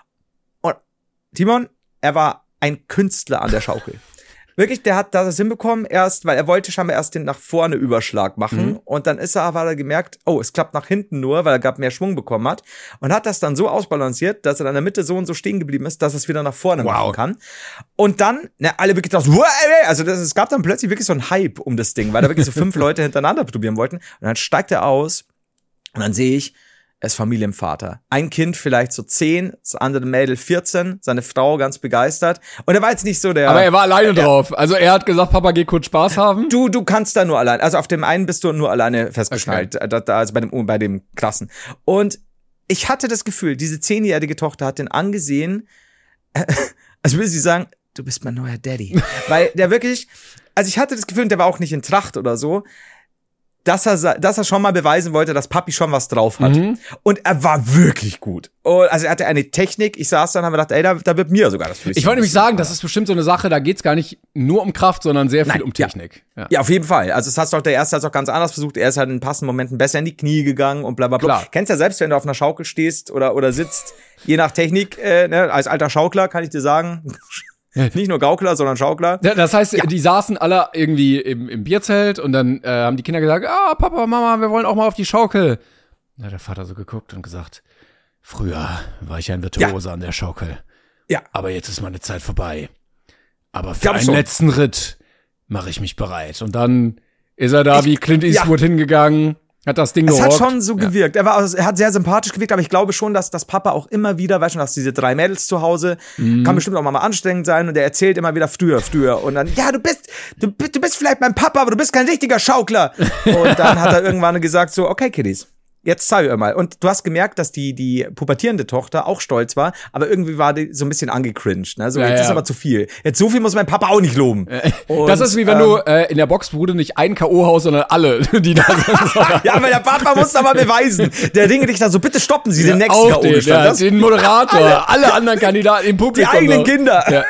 Und Timon, er war ein Künstler an der Schaukel. Wirklich, der hat das hinbekommen, erst, weil er wollte scheinbar erst den nach vorne Überschlag machen. Mhm. Und dann ist er aber er gemerkt, oh, es klappt nach hinten nur, weil er gerade mehr Schwung bekommen hat. Und hat das dann so ausbalanciert, dass er dann in der Mitte so und so stehen geblieben ist, dass er es wieder nach vorne Wow. machen kann. Und dann, ne, alle wirklich das, wow, also das, es gab dann plötzlich wirklich so einen Hype um das Ding, weil da wirklich so fünf Leute hintereinander probieren wollten. Und dann steigt er aus und dann sehe ich, er ist Familienvater. Ein Kind vielleicht so zehn, das andere Mädel vierzehn, seine Frau ganz begeistert. Und er war jetzt nicht so der... Aber er war alleine Ja. drauf. Also er hat gesagt, Papa, geh kurz Spaß haben. Du, du kannst da nur allein. Also auf dem einen bist du nur alleine festgeschnallt. Da, da, also bei dem, bei dem Krassen. Und ich hatte das Gefühl, diese zehnjährige Tochter hat den angesehen, als würde sie sagen, du bist mein neuer Daddy. Weil der wirklich, also ich hatte das Gefühl, und der war auch nicht in Tracht oder so, dass er, sa- dass er schon mal beweisen wollte, dass Papi schon was drauf hat. Mhm. Und er war wirklich gut. Und also er hatte eine Technik. Ich saß dann und habe gedacht, ey, da, da wird mir sogar das Flüsschen. Ich wollte nämlich sagen, das ist bestimmt so eine Sache, da geht's gar nicht nur um Kraft, sondern sehr viel Nein, um ja. Technik. Ja. Ja, auf jeden Fall. Also es hast doch der erste hat auch ganz anders versucht. Er ist halt in passenden Momenten besser in die Knie gegangen und bla bla bla. Klar. Kennst ja selbst, wenn du auf einer Schaukel stehst oder oder sitzt, je nach Technik, äh, ne, als alter Schaukler kann ich dir sagen, nicht nur Gaukler, sondern Schaukler. Ja, das heißt, die saßen alle irgendwie im, im Bierzelt und dann äh, haben die Kinder gesagt, ah, Papa, Mama, wir wollen auch mal auf die Schaukel. Da hat der Vater so geguckt und gesagt, früher war ich ein Virtuose an der Schaukel. Ja. Aber jetzt ist meine Zeit vorbei. Aber für Glaub ich einen schon. letzten Ritt mache ich mich bereit. Und dann ist er da wie Clint Ja. Eastwood hingegangen, Hat das Ding Es gerockt. hat schon so gewirkt. Er, war, also, er hat sehr sympathisch gewirkt, aber ich glaube schon, dass das Papa auch immer wieder, weißt du, dass diese drei Mädels zu Hause, mhm. kann bestimmt auch mal anstrengend sein und er erzählt immer wieder früher, früher und dann, ja, du bist, du, du bist vielleicht mein Papa, aber du bist kein richtiger Schaukler. Und dann hat er irgendwann gesagt so, okay, Kiddies, jetzt zeig ihr mal. Und du hast gemerkt, dass die, die pubertierende Tochter auch stolz war, aber irgendwie war die so ein bisschen angecringed. Ne? So, ja, jetzt ja. ist aber zu viel. Jetzt so viel muss mein Papa auch nicht loben. Und, das ist wie wenn ähm, du äh, in der Boxbude nicht ein K O haust, sondern alle, die da sind. ja, aber der Papa muss da mal beweisen. Der Dinge dich da so, bitte stoppen Sie den nächsten Auf K O den, stand. ja, Das- den Moderator, alle, alle anderen Kandidaten im Die Publikum. eigenen noch. Kinder. Ja.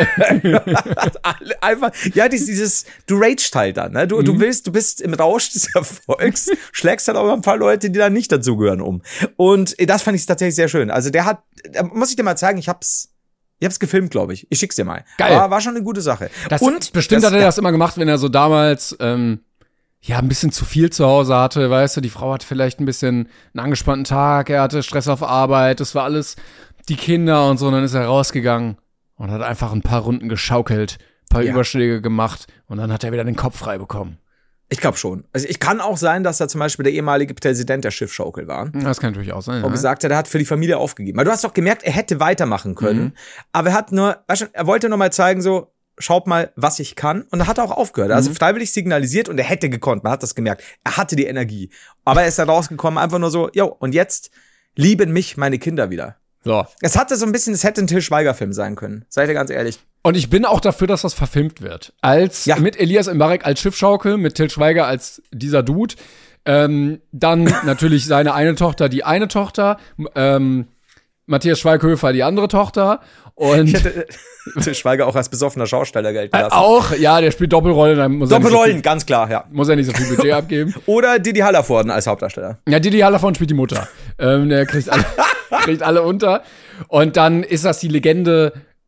Alle- Einfach, ja, dieses, dieses du ragest halt dann, ne? Du, Mhm. du willst, du bist im Rausch des Erfolgs, schlägst dann aber ein paar Leute, die da nicht dazugehören, um. Und das fand ich tatsächlich sehr schön. Also der hat, da muss ich dir mal zeigen, ich hab's, ich hab's gefilmt, glaube ich. Ich schick's dir mal. Geil. War, war schon eine gute Sache. Das, Und bestimmt das, hat er das immer gemacht, wenn er so damals ähm, ja ein bisschen zu viel zu Hause hatte, weißt du, die Frau hatte vielleicht ein bisschen einen angespannten Tag, er hatte Stress auf Arbeit, das war alles die Kinder und so, und dann ist er rausgegangen und hat einfach ein paar Runden geschaukelt, ein paar Ja. Überschläge gemacht und dann hat er wieder den Kopf frei bekommen. Ich glaube schon. Also ich kann auch sein, dass da zum Beispiel der ehemalige Präsident der Schiffschaukel war. Das kann natürlich auch sein. Und ja. gesagt hat, er hat für die Familie aufgegeben. Weil du hast doch gemerkt, er hätte weitermachen können. Mhm. Aber er hat nur, weißt du, er wollte nur mal zeigen, so, schaut mal, was ich kann. Und dann hat er auch aufgehört. Also Mhm. freiwillig signalisiert und er hätte gekonnt. Man hat das gemerkt. Er hatte die Energie. Aber er ist da rausgekommen, einfach nur so, jo, und jetzt lieben mich meine Kinder wieder. So. Es hatte so ein bisschen, es hätte ein Til Schweiger-Film sein können. Seid ihr ganz ehrlich. Und ich bin auch dafür, dass das verfilmt wird. Als Ja. mit Elias Mbarek als Schiffschaukel, mit Til Schweiger als dieser Dude. Ähm, dann natürlich seine eine Tochter, die eine Tochter, ähm, Matthias Schweighöfer, die andere Tochter. Und Ich hätte Til Schweiger auch als besoffener Schausteller gelten äh, lassen. auch, ja, der spielt Doppelrollen, dann muss er, Doppelrollen, nicht ganz klar, ja. so viel, muss er nicht so viel Budget abgeben. Oder Didi Hallervorden als Hauptdarsteller. Ja, Didi Hallervorden spielt die Mutter. Ähm, der kriegt alle, kriegt alle unter. Und dann ist das die Legende,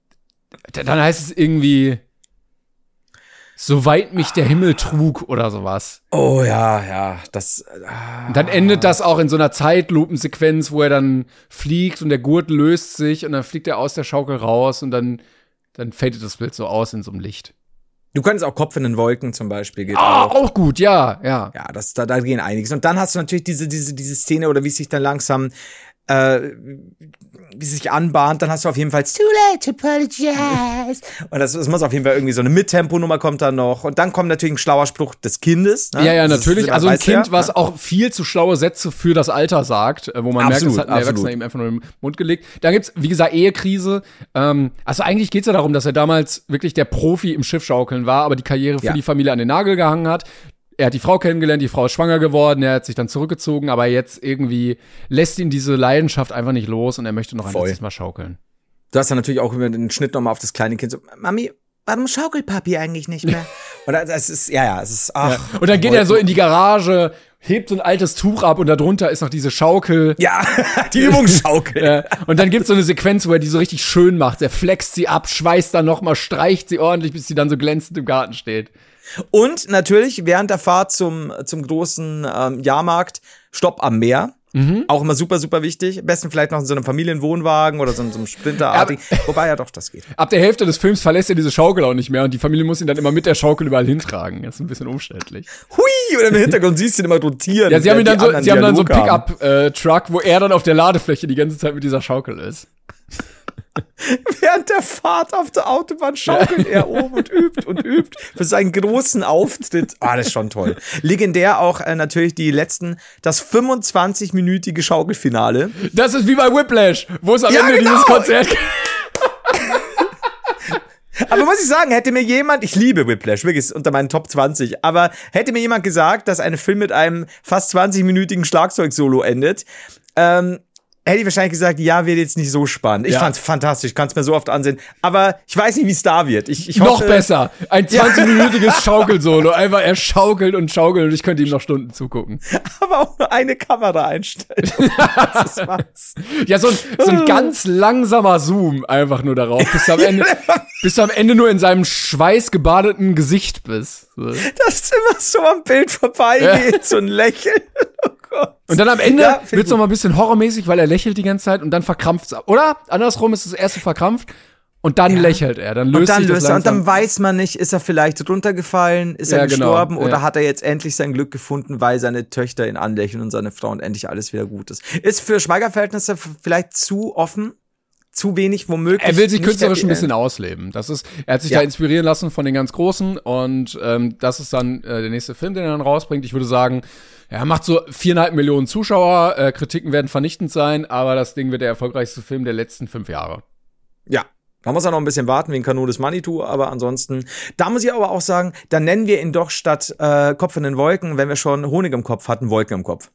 dann heißt es irgendwie, soweit mich der Himmel trug oder sowas. Oh ja, ja, das. Ah. Und dann endet das auch in so einer Zeitlupensequenz, wo er dann fliegt und der Gurt löst sich und dann fliegt er aus der Schaukel raus und dann, dann fadet das Bild so aus in so einem Licht. Du könntest auch Kopf in den Wolken zum Beispiel. Geht Ah, auch. auch gut, ja, ja. Ja, das, da, da gehen einiges. Und dann hast du natürlich diese, diese, diese Szene, oder wie es sich dann langsam, äh, wie es sich anbahnt, dann hast du auf jeden Fall It's too late to apologize. Und das, das muss auf jeden Fall irgendwie so eine Mittempo-Nummer kommt dann noch. Und dann kommt natürlich ein schlauer Spruch des Kindes. Ne? Ja, ja, Das ist- natürlich. das Also ein weiß er, Kind, was ne? auch viel zu schlaue Sätze für das Alter sagt, äh, wo man merkt, Absolut, das hat ein absolut. Erwachsener eben einfach nur im Mund gelegt. Dann gibt's, wie gesagt, Ehekrise. Ähm, also eigentlich geht's ja darum, dass er damals wirklich der Profi im Schiffschaukeln war, aber die Karriere für Ja. die Familie an den Nagel gehangen hat. Er hat die Frau kennengelernt, die Frau ist schwanger geworden, er hat sich dann zurückgezogen, aber jetzt irgendwie lässt ihn diese Leidenschaft einfach nicht los und er möchte noch ein Voll. letztes Mal schaukeln. Du hast dann natürlich auch über den Schnitt nochmal auf das kleine Kind so, Mami, warum schaukelt Papi eigentlich nicht mehr? Und das ist, ja, ja, es ist, ach. Ja. Und dann geht er so in die Garage, hebt so ein altes Tuch ab und darunter ist noch diese Schaukel. Ja, die Übungsschaukel. Ja, und dann gibt's so eine Sequenz, wo er die so richtig schön macht. Er flext sie ab, schweißt dann noch mal, streicht sie ordentlich, bis sie dann so glänzend im Garten steht. Und natürlich während der Fahrt zum, zum großen ähm, Jahrmarkt, Stopp am Meer. Mhm. Auch immer super, super wichtig. Am besten vielleicht noch in so einem Familienwohnwagen oder so, in so einem Sprinterartigen. Wobei, ja doch, das geht. Ab der Hälfte des Films verlässt er diese Schaukel auch nicht mehr und die Familie muss ihn dann immer mit der Schaukel überall hintragen. Das ist ein bisschen umständlich. Hui! Und im Hintergrund siehst du ihn immer rotieren. Ja, sie haben ihn dann die so, anderen sie haben dann so einen Dialog haben. Pickup-Truck, wo er dann auf der Ladefläche die ganze Zeit mit dieser Schaukel ist. Während der Fahrt auf der Autobahn schaukelt er oben und übt und übt für seinen großen Auftritt. Ah, das ist schon toll. Legendär auch äh, natürlich die letzten, das fünfundzwanzig-minütige Schaukelfinale. Das ist wie bei Whiplash, wo es am Ja, Ende genau. dieses Konzert Aber muss ich sagen, hätte mir jemand, ich liebe Whiplash, wirklich ist unter meinen Top zwanzig, aber hätte mir jemand gesagt, dass ein Film mit einem fast zwanzig-minütigen Schlagzeugsolo endet, ähm, hätte ich wahrscheinlich gesagt, ja, wird jetzt nicht so spannend. Ich Ja. fand's fantastisch, kann's mir so oft ansehen. Aber ich weiß nicht, wie es da wird. Ich, ich noch hoffe, besser. Ein zwanzig-minütiges Schaukelsolo. Einfach er schaukelt und schaukelt und ich könnte ihm noch Stunden zugucken. aber auch nur eine Kamera einstellen. das ist was. Ja, so ein, so ein ganz langsamer Zoom einfach nur darauf, bis du am Ende, bis du am Ende nur in seinem schweißgebadeten Gesicht bist. So. Dass immer so am Bild vorbeigeht, Ja. so ein Lächeln. Oh Gott. Und dann am Ende Ja, find wird's ich noch mal ein bisschen horrormäßig, weil er lächelt die ganze Zeit und dann verkrampft's ab. Oder? Andersrum ist das erste verkrampft Und dann Ja. lächelt er, dann löst Und dann sich das löst er, und dann langsam. weiß man nicht, ist er vielleicht runtergefallen, ist er Ja, genau, gestorben oder ja. hat er jetzt endlich sein Glück gefunden, weil seine Töchter ihn anlächeln und seine Frau und endlich alles wieder gut ist. Ist für Schweiger-Verhältnisse f- vielleicht zu offen, zu wenig womöglich. Er will sich nicht künstlerisch ein Happy bisschen End. ausleben. Das ist, er hat sich Ja. da inspirieren lassen von den ganz Großen und ähm, das ist dann äh, der nächste Film, den er dann rausbringt. Ich würde sagen, er macht so viereinhalb Millionen Zuschauer, äh, Kritiken werden vernichtend sein, aber das Ding wird der erfolgreichste Film der letzten fünf Jahre. Ja. Man muss ja noch ein bisschen warten wegen Kanu des Manitou, aber ansonsten, da muss ich aber auch sagen, dann nennen wir ihn doch statt äh, Kopf in den Wolken, wenn wir schon Honig im Kopf hatten, Wolken im Kopf.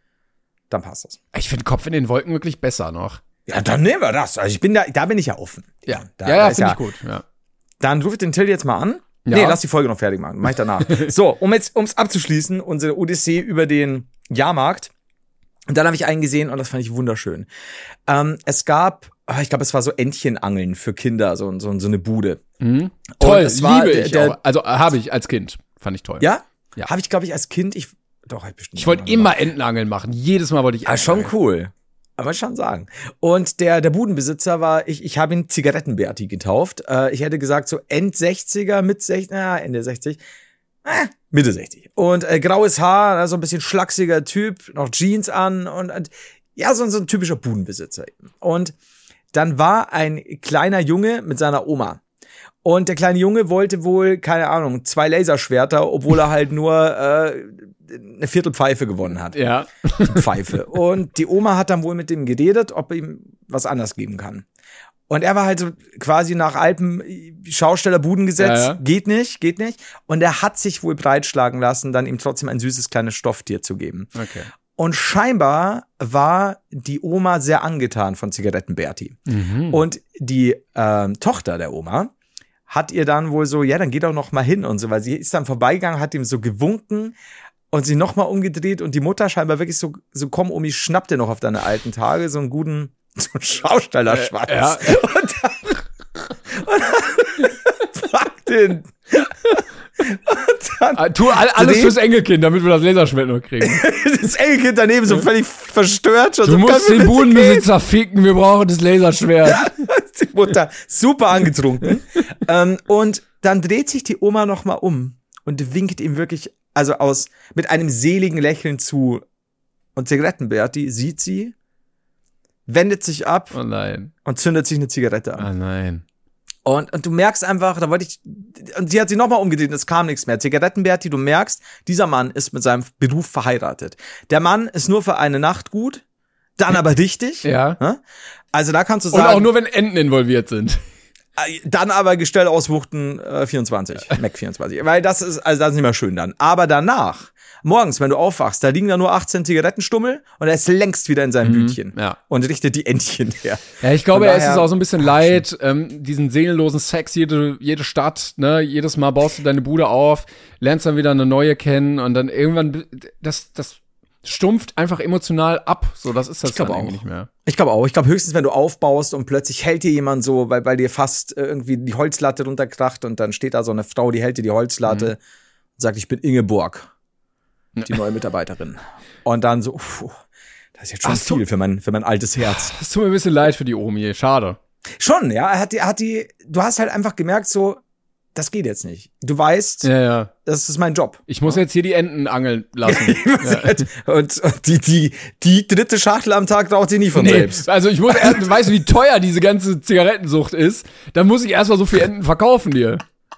Dann passt das. Ich finde Kopf in den Wolken wirklich besser noch. Ja, dann nehmen wir das. Also ich bin da, da bin ich ja offen. Ja, da, ja, da ja ist finde ich gut. Ja. Dann rufe ich den Till jetzt mal an. Ja. Nee, lass die Folge noch fertig machen. Mach ich danach. So, um jetzt, ums abzuschließen, unsere Odyssee über den Jahrmarkt. Und dann habe ich einen gesehen und das fand ich wunderschön. Ähm, es gab, ah, ich glaube, es war so Entchenangeln für Kinder, so, so, so eine Bude. Mhm. Toll, es war liebe der- ich der- auch. Also äh, habe ich als Kind, fand ich toll. Ja? Ja. Habe ich, glaube ich, als Kind, ich, doch, hab ich bestimmt. Ich wollte mal immer Entenangeln machen. Jedes Mal wollte ich Ah, schon Entenangeln. cool. Aber schon sagen. Und der, der Budenbesitzer war, ich, ich habe ihn Zigarettenberti getauft. Äh, ich hätte gesagt, so End-sechziger, mit sechzig, na, Ende sechzig, äh, Mitte sechzig. Und äh, graues Haar, also ein bisschen schlachsiger Typ, noch Jeans an und, und ja, so, so ein typischer Budenbesitzer. Und dann war ein kleiner Junge mit seiner Oma. Und der kleine Junge wollte wohl, keine Ahnung, zwei Laserschwerter, obwohl er halt nur äh, eine Viertelpfeife gewonnen hat. Ja. Die Pfeife. Und die Oma hat dann wohl mit dem geredet, ob er ihm was anders geben kann. Und er war halt so quasi nach Alpen Schaustellerbuden-Gesetz. Ja, ja. Geht nicht, geht nicht. Und er hat sich wohl breitschlagen lassen, dann ihm trotzdem ein süßes kleines Stofftier zu geben. Okay. Und scheinbar war die Oma sehr angetan von Zigarettenberti. Mhm. Und die ähm, Tochter der Oma hat ihr dann wohl so, ja, dann geh doch noch mal hin und so, weil sie ist dann vorbeigegangen, hat ihm so gewunken und sie noch mal umgedreht und die Mutter scheinbar wirklich so, so komm, Omi, schnapp dir noch auf deine alten Tage so einen guten so einen Schaustellerschwanz. Äh, ja. Und dann, und dann pack den. Und dann Ah, tu all, alles Dreh- fürs Enkelkind, damit wir das Laserschwert noch kriegen. das Enkelkind daneben so völlig verstört. Schon Du so, musst "Kannst du den bitte Budenbesitzer ficken, wir brauchen das Laserschwert. die Mutter super angetrunken. ähm, und dann dreht sich die Oma noch mal um und winkt ihm wirklich, also aus, mit einem seligen Lächeln zu. Und Zigarettenberti sieht sie, wendet sich ab Oh nein. und zündet sich eine Zigarette an. Oh nein. Und, und du merkst einfach, da wollte ich, und sie hat sich noch mal umgedreht und es kam nichts mehr. Zigarettenberti, du merkst, dieser Mann ist mit seinem Beruf verheiratet. Der Mann ist nur für eine Nacht gut, dann aber richtig. Ja. Hä? Also da kannst du Und sagen, auch nur, wenn Enten involviert sind. Äh, Dann aber Gestell auswuchten äh, vierundzwanzig, Mac vierundzwanzig. Weil das ist, also das ist nicht mehr schön dann. Aber danach, morgens, wenn du aufwachst, da liegen da nur achtzehn Zigarettenstummel und er ist längst wieder in seinem Bütchen. ja. Und richtet die Entchen her. Ja, ich glaube, Von er ist daher- es auch so ein bisschen leid, ähm, diesen seelenlosen Sex, jede, jede Stadt, ne, jedes Mal baust du deine Bude auf, lernst dann wieder eine neue kennen und dann irgendwann, das, das stumpft einfach emotional ab. So, das ist das Ich glaube dann irgendwie auch. nicht mehr. Ich glaube auch. Ich glaube höchstens, wenn du aufbaust und plötzlich hält dir jemand so, weil, weil dir fast äh, irgendwie die Holzlatte runterkracht und dann steht da so eine Frau, die hält dir die Holzlatte Mhm. und sagt, ich bin Ingeborg, die neue Mitarbeiterin. Und dann so, puh, das ist jetzt schon Ach so. viel für mein, für mein altes Herz. Es tut mir ein bisschen leid für die Omi, schade. Schon, ja. Er hat die, er hat die, du hast halt einfach gemerkt, so, das geht jetzt nicht. Du weißt, Ja, ja. das ist mein Job. Ich muss jetzt hier die Enten angeln lassen. ja. Und, und die, die, die dritte Schachtel am Tag raucht sie nie von Nee, selbst. also ich muss erst, weißt du, wie teuer diese ganze Zigarettensucht ist? Dann muss ich erstmal so viel Enten verkaufen dir.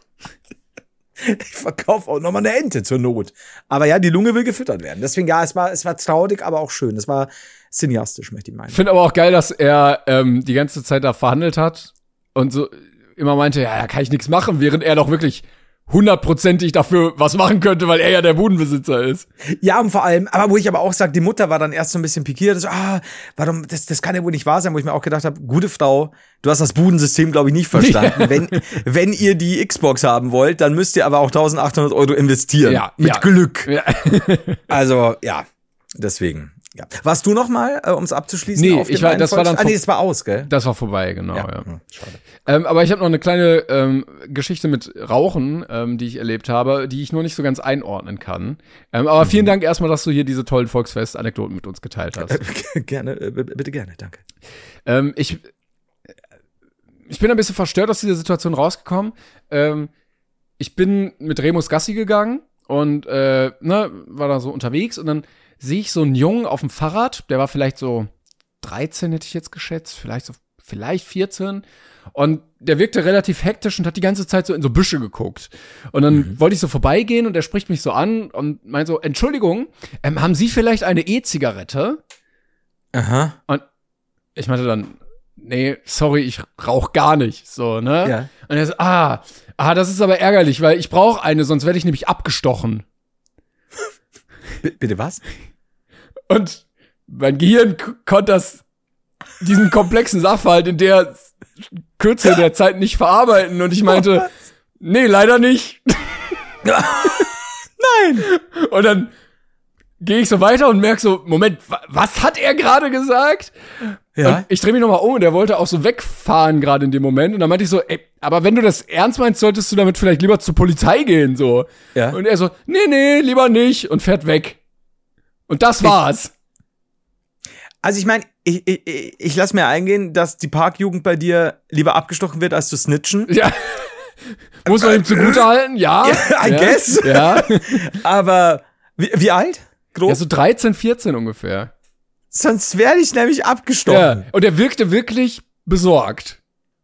Ich verkaufe auch noch mal eine Ente zur Not. Aber ja, die Lunge will gefüttert werden. Deswegen, ja, es war, es war traurig, aber auch schön. Es war cineastisch, möchte ich meinen. Ich finde aber auch geil, dass er ähm, die ganze Zeit da verhandelt hat und so immer meinte, ja, da kann ich nichts machen, während er doch wirklich hundertprozentig dafür was machen könnte, weil er ja der Budenbesitzer ist. Ja, und vor allem, aber wo ich aber auch sage, die Mutter war dann erst so ein bisschen pikiert, so, ah, warum, das, das kann ja wohl nicht wahr sein, wo ich mir auch gedacht habe, gute Frau, du hast das Budensystem, glaube ich, nicht verstanden. wenn, wenn ihr die Xbox haben wollt, dann müsst ihr aber auch eintausendachthundert Euro investieren. Ja, mit ja. Glück. Ja. Also, ja, deswegen. Ja. Warst du noch mal, äh, um es abzuschließen? Nee, auf dem ich war- einen das war dann Volks- Ah, nee, vom- das war aus, gell? Das war vorbei, genau, ja. Hm, schade. Ähm, aber ich habe noch eine kleine ähm, Geschichte mit Rauchen, ähm, die ich erlebt habe, die ich nur nicht so ganz einordnen kann. Ähm, aber vielen Dank erstmal, dass du hier diese tollen Volksfest-Anekdoten mit uns geteilt hast. gerne, äh, b- bitte gerne, danke. ähm, ich ich bin ein bisschen verstört aus dieser Situation rausgekommen. Ähm, ich bin mit Remus Gassi gegangen und äh, ne, war da so unterwegs und dann sehe ich so einen Jungen auf dem Fahrrad, der war vielleicht so dreizehn, hätte ich jetzt geschätzt, vielleicht so, vielleicht vierzehn. Und der wirkte relativ hektisch und hat die ganze Zeit so in so Büsche geguckt. Und dann mhm. wollte ich so vorbeigehen und er spricht mich so an und meint so, Entschuldigung, ähm, haben Sie vielleicht eine E-Zigarette? Aha. Und ich meinte dann, nee, sorry, ich rauch gar nicht, so, ne? Ja. Und er so, ah, ah, das ist aber ärgerlich, weil ich brauche eine, sonst werde ich nämlich abgestochen. B- bitte was? Und mein Gehirn k- konnte das, diesen komplexen Sachverhalt in der Kürze der Zeit nicht verarbeiten. Und ich meinte, nee, leider nicht. Nein! Und dann gehe ich so weiter und merke so, Moment, wa- was hat er gerade gesagt? Ja. Und ich drehe mich nochmal um und er wollte auch so wegfahren gerade in dem Moment. Und dann meinte ich so, ey, aber wenn du das ernst meinst, solltest du damit vielleicht lieber zur Polizei gehen, so. Ja. Und er so, nee, nee, lieber nicht. Und fährt weg. Und das war's. Also ich meine, ich, ich, ich lass mir eingehen, dass die Parkjugend bei dir lieber abgestochen wird, als zu snitchen. Ja. Muss man ihm zugutehalten? Ja. Ja, I ja. guess. Ja. Aber wie, wie alt? Grob? Ja, so dreizehn, vierzehn ungefähr. Sonst werde ich nämlich abgestochen. Ja. Und er wirkte wirklich besorgt.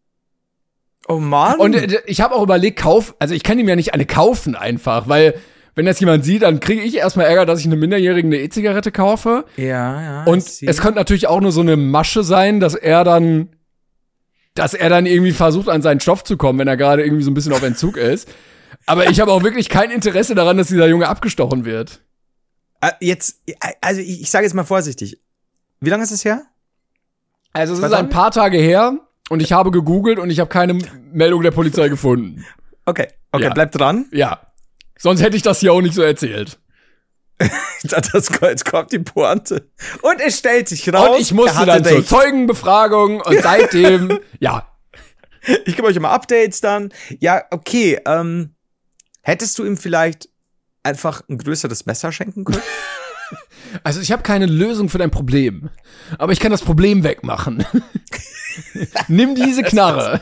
Oh Mann. Und äh, ich habe auch überlegt, kauf, also ich kann ihm ja nicht eine kaufen einfach, weil wenn das jemand sieht, dann kriege ich erstmal Ärger, dass ich eine Minderjährigen eine E-Zigarette kaufe. ja, ja. Und es könnte natürlich auch nur so eine Masche sein, dass er dann, dass er dann irgendwie versucht, an seinen Stoff zu kommen, wenn er gerade irgendwie so ein bisschen auf Entzug ist. Aber ich habe auch wirklich kein Interesse daran, dass dieser Junge abgestochen wird. Äh, jetzt, also ich, ich sage jetzt mal vorsichtig. Wie lange ist es her? Also es Was ist ein haben paar Tage her und ich habe gegoogelt und ich habe keine Meldung der Polizei gefunden. Okay, okay, Ja. bleib dran. Ja. Sonst hätte ich das hier auch nicht so erzählt. Das, jetzt kommt die Pointe. Und es stellt sich raus, Und ich musste er hatte dann zur recht. Zeugenbefragung und seitdem, ja. Ich gebe euch immer Updates dann. Ja, okay, ähm, hättest du ihm vielleicht einfach ein größeres Messer schenken können? Also ich habe keine Lösung für dein Problem. Aber ich kann das Problem wegmachen. Nimm diese Knarre.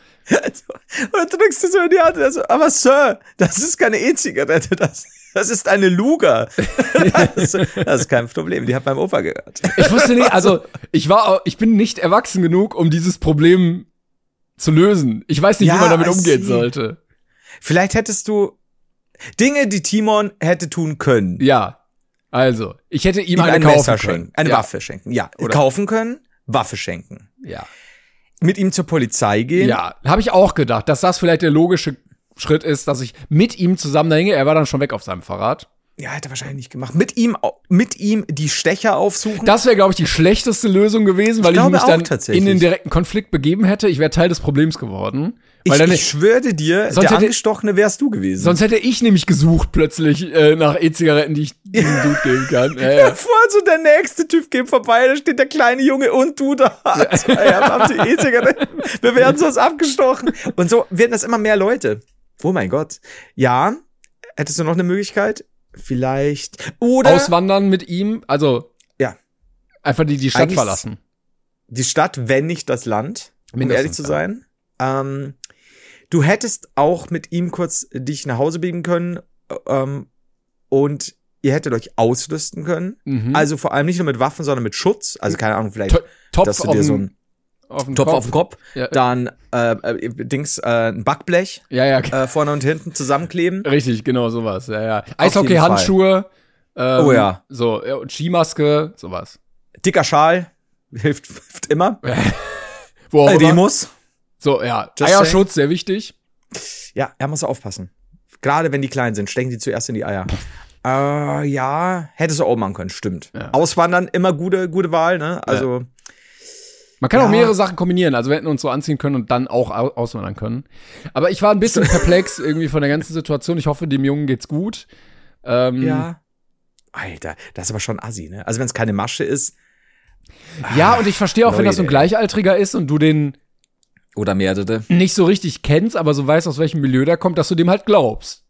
Und dann drückst du so in die Hand. Also, aber Sir, das ist keine E-Zigarette, das, das ist eine Luger. Das, das ist kein Problem, die hat meinem Opa gehört. Ich wusste nicht, also ich war, auch- ich bin nicht erwachsen genug, um dieses Problem zu lösen. Ich weiß nicht, Ja, wie man damit I umgehen see. sollte. Vielleicht hättest du Dinge, die Timon hätte tun können. Ja, also ich hätte ihm Ihm eine ein kaufen Messer können. schenken, eine ja. Waffe schenken. Ja, Oder- kaufen können, Waffe schenken. Ja, Mit ihm zur Polizei gehen. ja, habe ich auch gedacht, dass das vielleicht der logische Schritt ist, dass ich mit ihm zusammen da hingehe. Er war dann schon weg auf seinem Fahrrad. Ja, hätte er wahrscheinlich nicht gemacht. Mit ihm, mit ihm die Stecher aufsuchen. Das wäre, glaube ich, die schlechteste Lösung gewesen, weil ich, glaube mich auch dann tatsächlich. in den direkten Konflikt begeben hätte. Ich wäre Teil des Problems geworden. ich, Weil dann, ich schwöre dir, Sonst der hätte- Angestochene wärst du gewesen. sonst hätte ich nämlich gesucht plötzlich äh, nach E-Zigaretten, die ich diesem Dude geben kann. Ja, ja. Vor so der nächste Typ geht vorbei, da steht der kleine Junge und du da. Also, ja, haben die E-Zigaretten. Wir werden sonst abgestochen. Und so werden das immer mehr Leute. Oh mein Gott. Ja, hättest du noch eine Möglichkeit? Vielleicht. Oder Auswandern mit ihm, also Ja. einfach die, die Stadt Eigentlich- verlassen. die Stadt, wenn nicht das Land, um Mindestens, ehrlich zu ja. sein. Ähm, du hättest auch mit ihm kurz dich nach Hause biegen können ähm, und ihr hättet euch ausrüsten können. Mhm. Also vor allem nicht nur mit Waffen, sondern mit Schutz. Also keine Ahnung, vielleicht, To- Topf dass du auf dir so den, ein auf den Topf Kopf. auf den Kopf, Ja. dann äh, äh, Dings, äh, ein Backblech Ja, ja, äh, vorne und hinten zusammenkleben. richtig, genau sowas. Ja, ja. jeden Eishockey-Handschuhe. Ähm, Oh ja. So, ja, und Skimaske, sowas. Dicker Schal, hilft, hilft immer. Wo auch Äh, immer. Demos. So, ja. Just Eierschutz, sehr wichtig. Ja, er muss aufpassen. Gerade wenn die klein sind, stecken die zuerst in die Eier. äh, ja, hättest du auch machen können, stimmt. Ja. Auswandern, immer gute, gute Wahl, ne? Also, Man kann Ja. auch mehrere Sachen kombinieren. Also wir hätten uns so anziehen können und dann auch au- auswandern können. Aber ich war ein bisschen perplex irgendwie von der ganzen Situation. Ich hoffe, dem Jungen geht's gut. Ähm, ja. Alter, das ist aber schon assi, ne? Also wenn es keine Masche ist. Ja, und ich verstehe auch, wenn das so ein Leute. Gleichaltriger ist und du den Oder mehrere. nicht so richtig kennst, aber so weißt, aus welchem Milieu der kommt, dass du dem halt glaubst.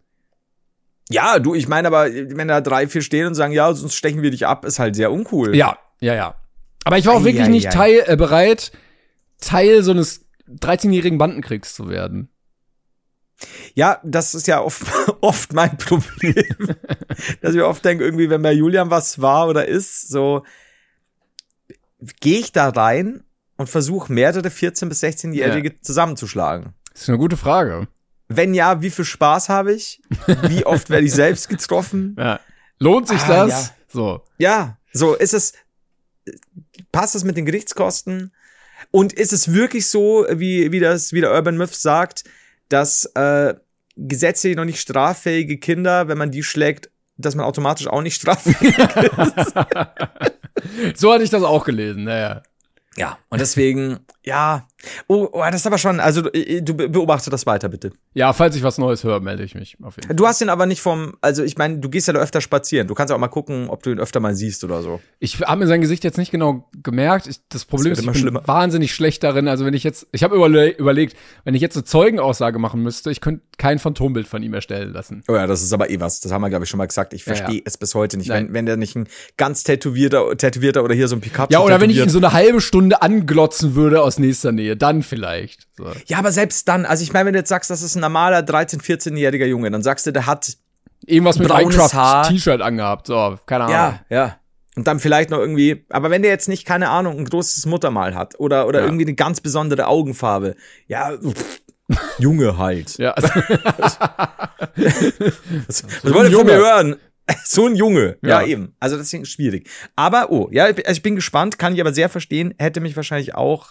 Ja, du, ich meine aber, wenn da drei, vier stehen und sagen, ja, sonst stechen wir dich ab, ist halt sehr uncool. Ja, ja, ja. Aber ich war auch Ei, wirklich ei, nicht ei. teil, äh, bereit, Teil so eines dreizehnjährigen Bandenkriegs zu werden. Ja, das ist ja oft, oft mein Problem, dass ich oft denke, irgendwie, wenn bei Julian was war oder ist, so gehe ich da rein und versuche mehrere vierzehn- bis sechzehnjährige ja. zusammenzuschlagen. Das ist eine gute Frage. Wenn ja, wie viel Spaß habe ich? Wie oft werde ich selbst getroffen? Ja. Lohnt sich ah, das? Ja. So. Ja, so ist es, passt es mit den Gerichtskosten? Und ist es wirklich so, wie, wie das, wie der Urban Myth sagt, dass äh, gesetzlich noch nicht straffähige Kinder, wenn man die schlägt, dass man automatisch auch nicht straffähig ist? So hatte ich das auch gelesen, naja. Ja, und deswegen, ja, oh, oh, das ist aber schon, also du beobachte das weiter, bitte. Ja, falls ich was Neues höre, melde ich mich auf jeden Fall. Du hast ihn aber nicht vom, also ich meine, du gehst ja da öfter spazieren. Du kannst ja auch mal gucken, ob du ihn öfter mal siehst oder so. Ich habe mir sein Gesicht jetzt nicht genau gemerkt. Ich, das Problem das ist, ich bin schlimmer. wahnsinnig schlecht darin. Also wenn ich jetzt, ich habe überle- überlegt, wenn ich jetzt eine Zeugenaussage machen müsste, ich könnte kein Phantombild von ihm erstellen lassen. Oh ja, das ist aber eh was. Das haben wir, glaube ich, schon mal gesagt. Ich verstehe ja, ja. es bis heute nicht. Nein. Wenn, wenn der nicht ein ganz tätowierter, tätowierter oder hier so ein Pikachu Ja, oder wenn ich tätowiert. ihn so eine halbe Stunde anglotzen würde aus nächster Nähe, dann vielleicht. So. Ja, aber selbst dann, also ich meine, wenn du jetzt sagst, das ist ein normaler dreizehn-, vierzehnjähriger Junge, dann sagst du, der hat irgendwas mit braunes Haar. Minecraft-T-Shirt angehabt, so, keine Ahnung. Ja, ja. Und dann vielleicht noch irgendwie, aber wenn der jetzt nicht, keine Ahnung, ein großes Muttermal hat oder, oder Ja. irgendwie eine ganz besondere Augenfarbe, ja, pff, Junge halt. Ja, also Was, was ein wollt ihr von Junge. mir hören? So ein Junge. Ja. Ja. eben. Also deswegen schwierig. Aber, oh, ja, also ich bin gespannt, kann ich aber sehr verstehen, hätte mich wahrscheinlich auch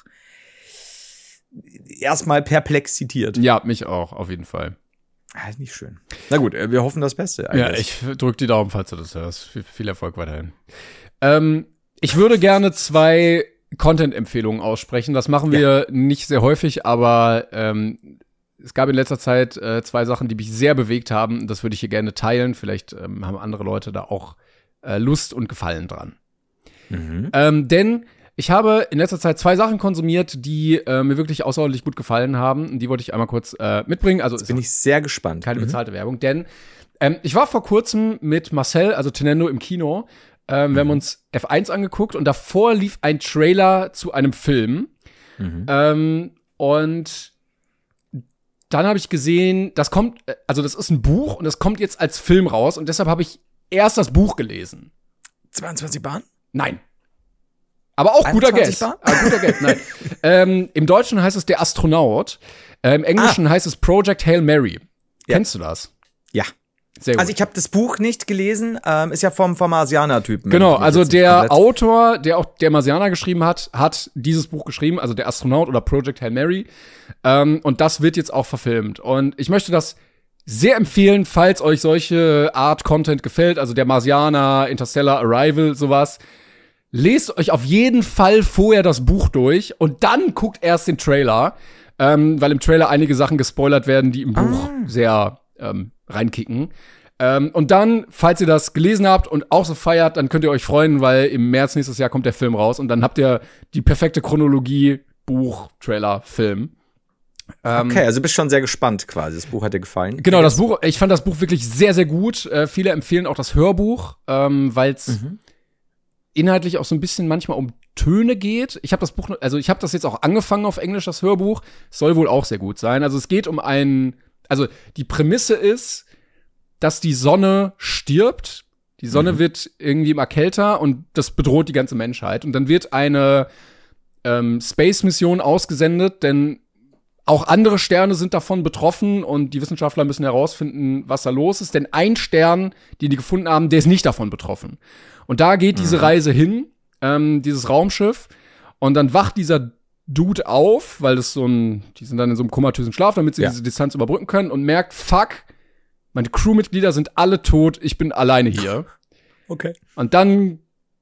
erstmal perplex zitiert. ja, mich auch, auf jeden Fall. Ah, nicht schön. Na gut, wir hoffen das Beste. Ja, ich drück die Daumen, falls du das hörst. Viel, viel Erfolg weiterhin. Ähm, ich würde gerne zwei Content-Empfehlungen aussprechen. Das machen wir ja. nicht sehr häufig, aber ähm, es gab in letzter Zeit äh, zwei Sachen, die mich sehr bewegt haben. Das würde ich hier gerne teilen. Vielleicht ähm, haben andere Leute da auch äh, Lust und Gefallen dran. Mhm. Ähm, denn ich habe in letzter Zeit zwei Sachen konsumiert, die äh, mir wirklich außerordentlich gut gefallen haben. Und die wollte ich einmal kurz äh, mitbringen. Also Jetzt bin ich sehr gespannt. keine Mhm. bezahlte Werbung, denn ähm, ich war vor kurzem mit Marcel, also Tenendo, im Kino. Ähm, wir haben uns F eins angeguckt und davor lief ein Trailer zu einem Film. Mhm. Ähm, und dann habe ich gesehen, das kommt, äh, also das ist ein Buch und das kommt jetzt als Film raus und deshalb habe ich erst das Buch gelesen. zweiundzwanzig Bahn? Nein. Aber auch guter einundzwanzig Guess. Bahn? Aber guter Guess, nein. ähm, Im Deutschen heißt es Der Astronaut. Äh, Im Englischen Ah. heißt es Project Hail Mary. Ja. Kennst du das? Ja. Sehr gut. Also ich habe das Buch nicht gelesen, ähm, ist ja vom, vom Marsianer-Typen. Genau, wenn ich mich also jetzt nicht der komplett- Autor, der auch der Marsianer geschrieben hat, hat dieses Buch geschrieben, also der Astronaut oder Project Hail Mary. Ähm, und das wird jetzt auch verfilmt. Und ich möchte das sehr empfehlen, falls euch solche Art Content gefällt, also der Marsianer, Interstellar, Arrival, sowas. Lest euch auf jeden Fall vorher das Buch durch und dann guckt erst den Trailer, ähm, weil im Trailer einige Sachen gespoilert werden, die im Buch sehr ähm, reinkicken. Ähm, und dann, falls ihr das gelesen habt und auch so feiert, dann könnt ihr euch freuen, weil im März nächstes Jahr kommt der Film raus und dann habt ihr die perfekte Chronologie Buch, Trailer, Film. Ähm, Okay, also bist schon sehr gespannt quasi. Das Buch hat dir gefallen. Genau, das Buch, ich fand das Buch wirklich sehr, sehr gut. Äh, viele empfehlen auch das Hörbuch, ähm, weil es Mhm. inhaltlich auch so ein bisschen manchmal um Töne geht. Ich habe das Buch, also ich habe das jetzt auch angefangen auf Englisch, das Hörbuch. Soll wohl auch sehr gut sein. Also es geht um einen, also die Prämisse ist, dass die Sonne stirbt. Die Sonne Mhm. wird irgendwie immer kälter und das bedroht die ganze Menschheit. Und dann wird eine ähm, Space-Mission ausgesendet, denn auch andere Sterne sind davon betroffen und die Wissenschaftler müssen herausfinden, was da los ist. Denn ein Stern, den die gefunden haben, der ist nicht davon betroffen. Und da geht diese Mhm. Reise hin, ähm, dieses Raumschiff. Und dann wacht dieser Dude auf, weil das so ein, die sind dann in so einem komatösen Schlaf, damit sie Ja. diese Distanz überbrücken können und merkt, fuck, meine Crewmitglieder sind alle tot, ich bin alleine hier. Okay. Und dann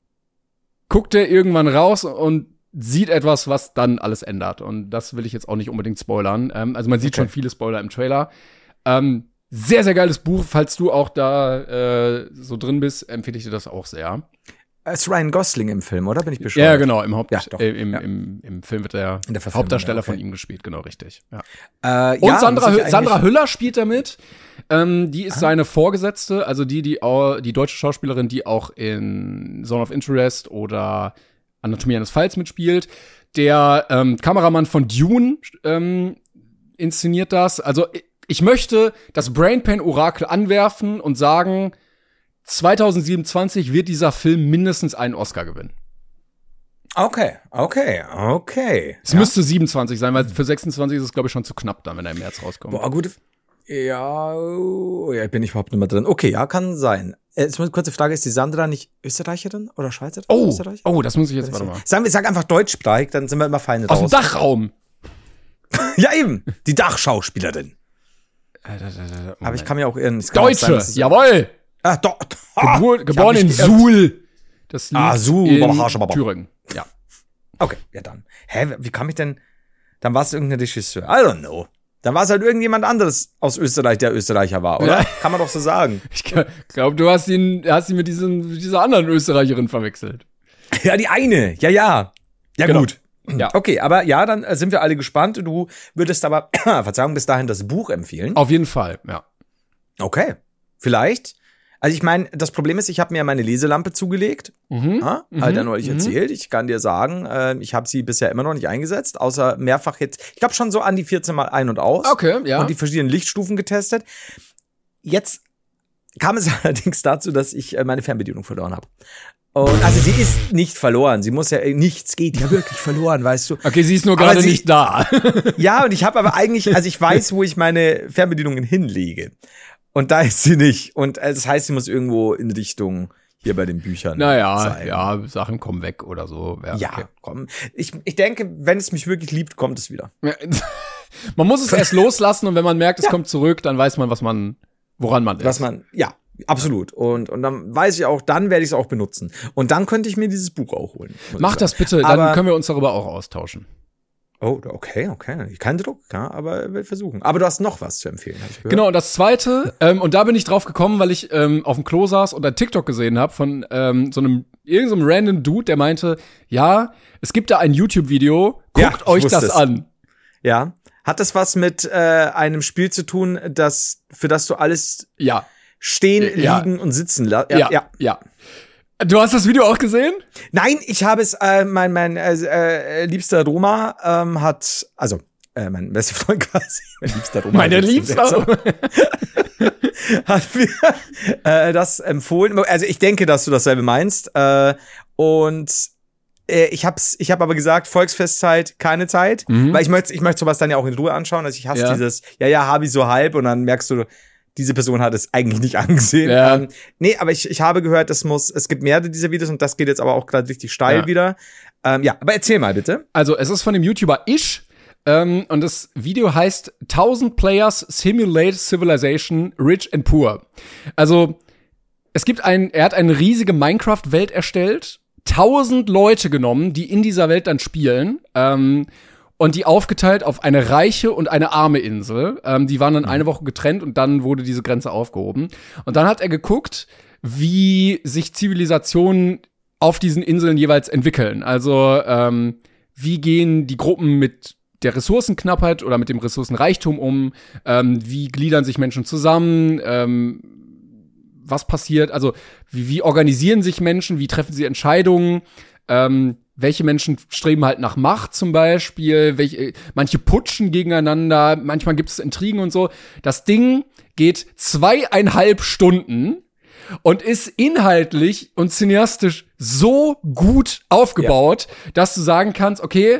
guckt er irgendwann raus und sieht etwas, was dann alles ändert. Und das will ich jetzt auch nicht unbedingt spoilern. Ähm, also man sieht Okay. schon viele Spoiler im Trailer. Ähm, sehr, sehr geiles Buch. Falls du auch da äh, so drin bist, empfehle ich dir das auch sehr. Ist Ryan Gosling im Film, oder? Bin ich bescheuert? Ja, genau. Im, Haupt Ja, doch. äh, im, Ja. im, im Film wird der, In der Verfilmung, Hauptdarsteller ja, okay. von ihm gespielt. Genau, richtig. Ja. Äh, Und ja, Sandra, muss ich Hü- Sandra eigentlich- Hüller spielt damit. Ähm, die ist seine Vorgesetzte, also die, die auch, die deutsche Schauspielerin, die auch in Zone of Interest oder Anatomie eines Falls mitspielt. der ähm, Kameramann von Dune ähm, inszeniert das. Also ich möchte das Brainpan-Orakel anwerfen und sagen, zwanzig siebenundzwanzig wird dieser Film mindestens einen Oscar gewinnen. Okay, okay, okay. Es ja. müsste siebenundzwanzig sein, weil für sechsundzwanzig ist es, glaube ich, schon zu knapp dann, wenn er im März rauskommt. Boah, gut. Ja, oh, ja, bin ich überhaupt nicht mehr drin. Okay, ja, kann sein. Jetzt eine kurze Frage, ist die Sandra nicht Österreicherin oder Schweizerin? Oh, Österreicher? oh, das muss ich jetzt, warte mal. Sagen wir, sag einfach deutschsprachig, dann sind wir immer feine Aus raus. dem Dachraum. Ja, eben. Die Dachschauspielerin. Aber ich kann mir auch irren. Deutsche, sein, jawohl. Ah, do, Gebur, geboren in Suhl. Das liegt ah, Suhl, in Thüringen. Ja. Okay, ja dann. Hä, wie kam ich denn? Dann war es irgendein Regisseur. I don't know. Dann war es halt irgendjemand anderes aus Österreich, der Österreicher war, oder? Ja. Kann man doch so sagen. Ich glaube, du hast ihn, hast ihn mit, diesem, mit dieser anderen Österreicherin verwechselt. Ja, die eine. Ja, ja. Ja, genau. Gut. Ja. Okay, aber ja, dann sind wir alle gespannt. Du würdest aber, Verzeihung, bis dahin das Buch empfehlen. Auf jeden Fall, ja. Okay. Vielleicht. Also ich meine, das Problem ist, ich habe mir meine Leselampe zugelegt. Mhm. Ja, mhm. halt ja neulich mhm. erzählt. Ich kann dir sagen, äh, ich habe sie bisher immer noch nicht eingesetzt, außer mehrfach jetzt, ich glaube schon so an die vierzehn Mal ein- und aus. Okay, ja. Und die verschiedenen Lichtstufen getestet. Jetzt kam es allerdings dazu, dass ich äh, meine Fernbedienung verloren habe. Und also sie ist nicht verloren. Sie muss ja, nichts geht ja wirklich verloren, weißt du. Okay, sie ist nur gerade nicht da. Ja, und ich habe aber eigentlich, also ich weiß, wo ich meine Fernbedienungen hinlege. Und da ist sie nicht. Und äh, das heißt, sie muss irgendwo in Richtung hier bei den Büchern naja, sein. Ja, Sachen kommen weg oder so. Ja, ja okay. komm. Ich, ich denke, wenn es mich wirklich liebt, kommt es wieder. Man muss es erst loslassen und wenn man merkt, es ja. kommt zurück, dann weiß man, was man, woran man ist. Was man, ja. Absolut. Und, und dann weiß ich auch, dann werde ich es auch benutzen. Und dann könnte ich mir dieses Buch auch holen. Mach das bitte, dann aber, können wir uns darüber auch austauschen. Oh, okay, okay. Kein Druck, ja, aber wir versuchen. Aber du hast noch was zu empfehlen, habe ich gehört. Genau, und das Zweite, ähm, und da bin ich drauf gekommen, weil ich ähm, auf dem Klo saß und ein TikTok gesehen habe von ähm, so einem irgendeinem so random Dude, der meinte, ja, es gibt da ein YouTube-Video, guckt ja, euch das es. an. Ja. Hat das was mit äh, einem Spiel zu tun, das für das du alles ja. stehen, ja. liegen und sitzen lässt? Ja, ja, ja, ja. Du hast das Video auch gesehen? Nein, ich habe es, äh, mein, mein äh, äh, liebster Roma ähm, hat, also äh, mein bester Freund quasi, mein liebster Roma. Meine liebster hat mir äh, das empfohlen. Also ich denke, dass du dasselbe meinst. Äh, und äh, ich hab's, ich habe aber gesagt, Volksfestzeit, keine Zeit. Mhm. Weil ich möchte ich möchte sowas dann ja auch in Ruhe anschauen. Also ich hasse ja. dieses, ja, ja, habe ich so halb und dann merkst du, diese Person hat es eigentlich nicht angesehen. Ja. Ähm, nee, aber ich, ich habe gehört, es muss, es gibt mehrere dieser Videos und das geht jetzt aber auch gerade richtig steil ja. wieder. Ähm, ja, aber erzähl mal bitte. Also es ist von dem YouTuber Ish ähm, und das Video heißt tausend Players Simulate Civilization Rich and Poor. Also es gibt ein, er hat eine riesige Minecraft-Welt erstellt, tausend Leute genommen, die in dieser Welt dann spielen. Ähm, Und die aufgeteilt auf eine reiche und eine arme Insel. Ähm, die waren dann eine Woche getrennt und dann wurde diese Grenze aufgehoben. Und dann hat er geguckt, wie sich Zivilisationen auf diesen Inseln jeweils entwickeln. Also ähm, wie gehen die Gruppen mit der Ressourcenknappheit oder mit dem Ressourcenreichtum um? Ähm, wie gliedern sich Menschen zusammen? Ähm, was passiert? Also wie, wie organisieren sich Menschen? Wie treffen sie Entscheidungen? Ähm, welche Menschen streben halt nach Macht zum Beispiel, welche, manche putschen gegeneinander, manchmal gibt es Intrigen und so. Das Ding geht zweieinhalb Stunden und ist inhaltlich und cineastisch so gut aufgebaut, ja. dass du sagen kannst, okay,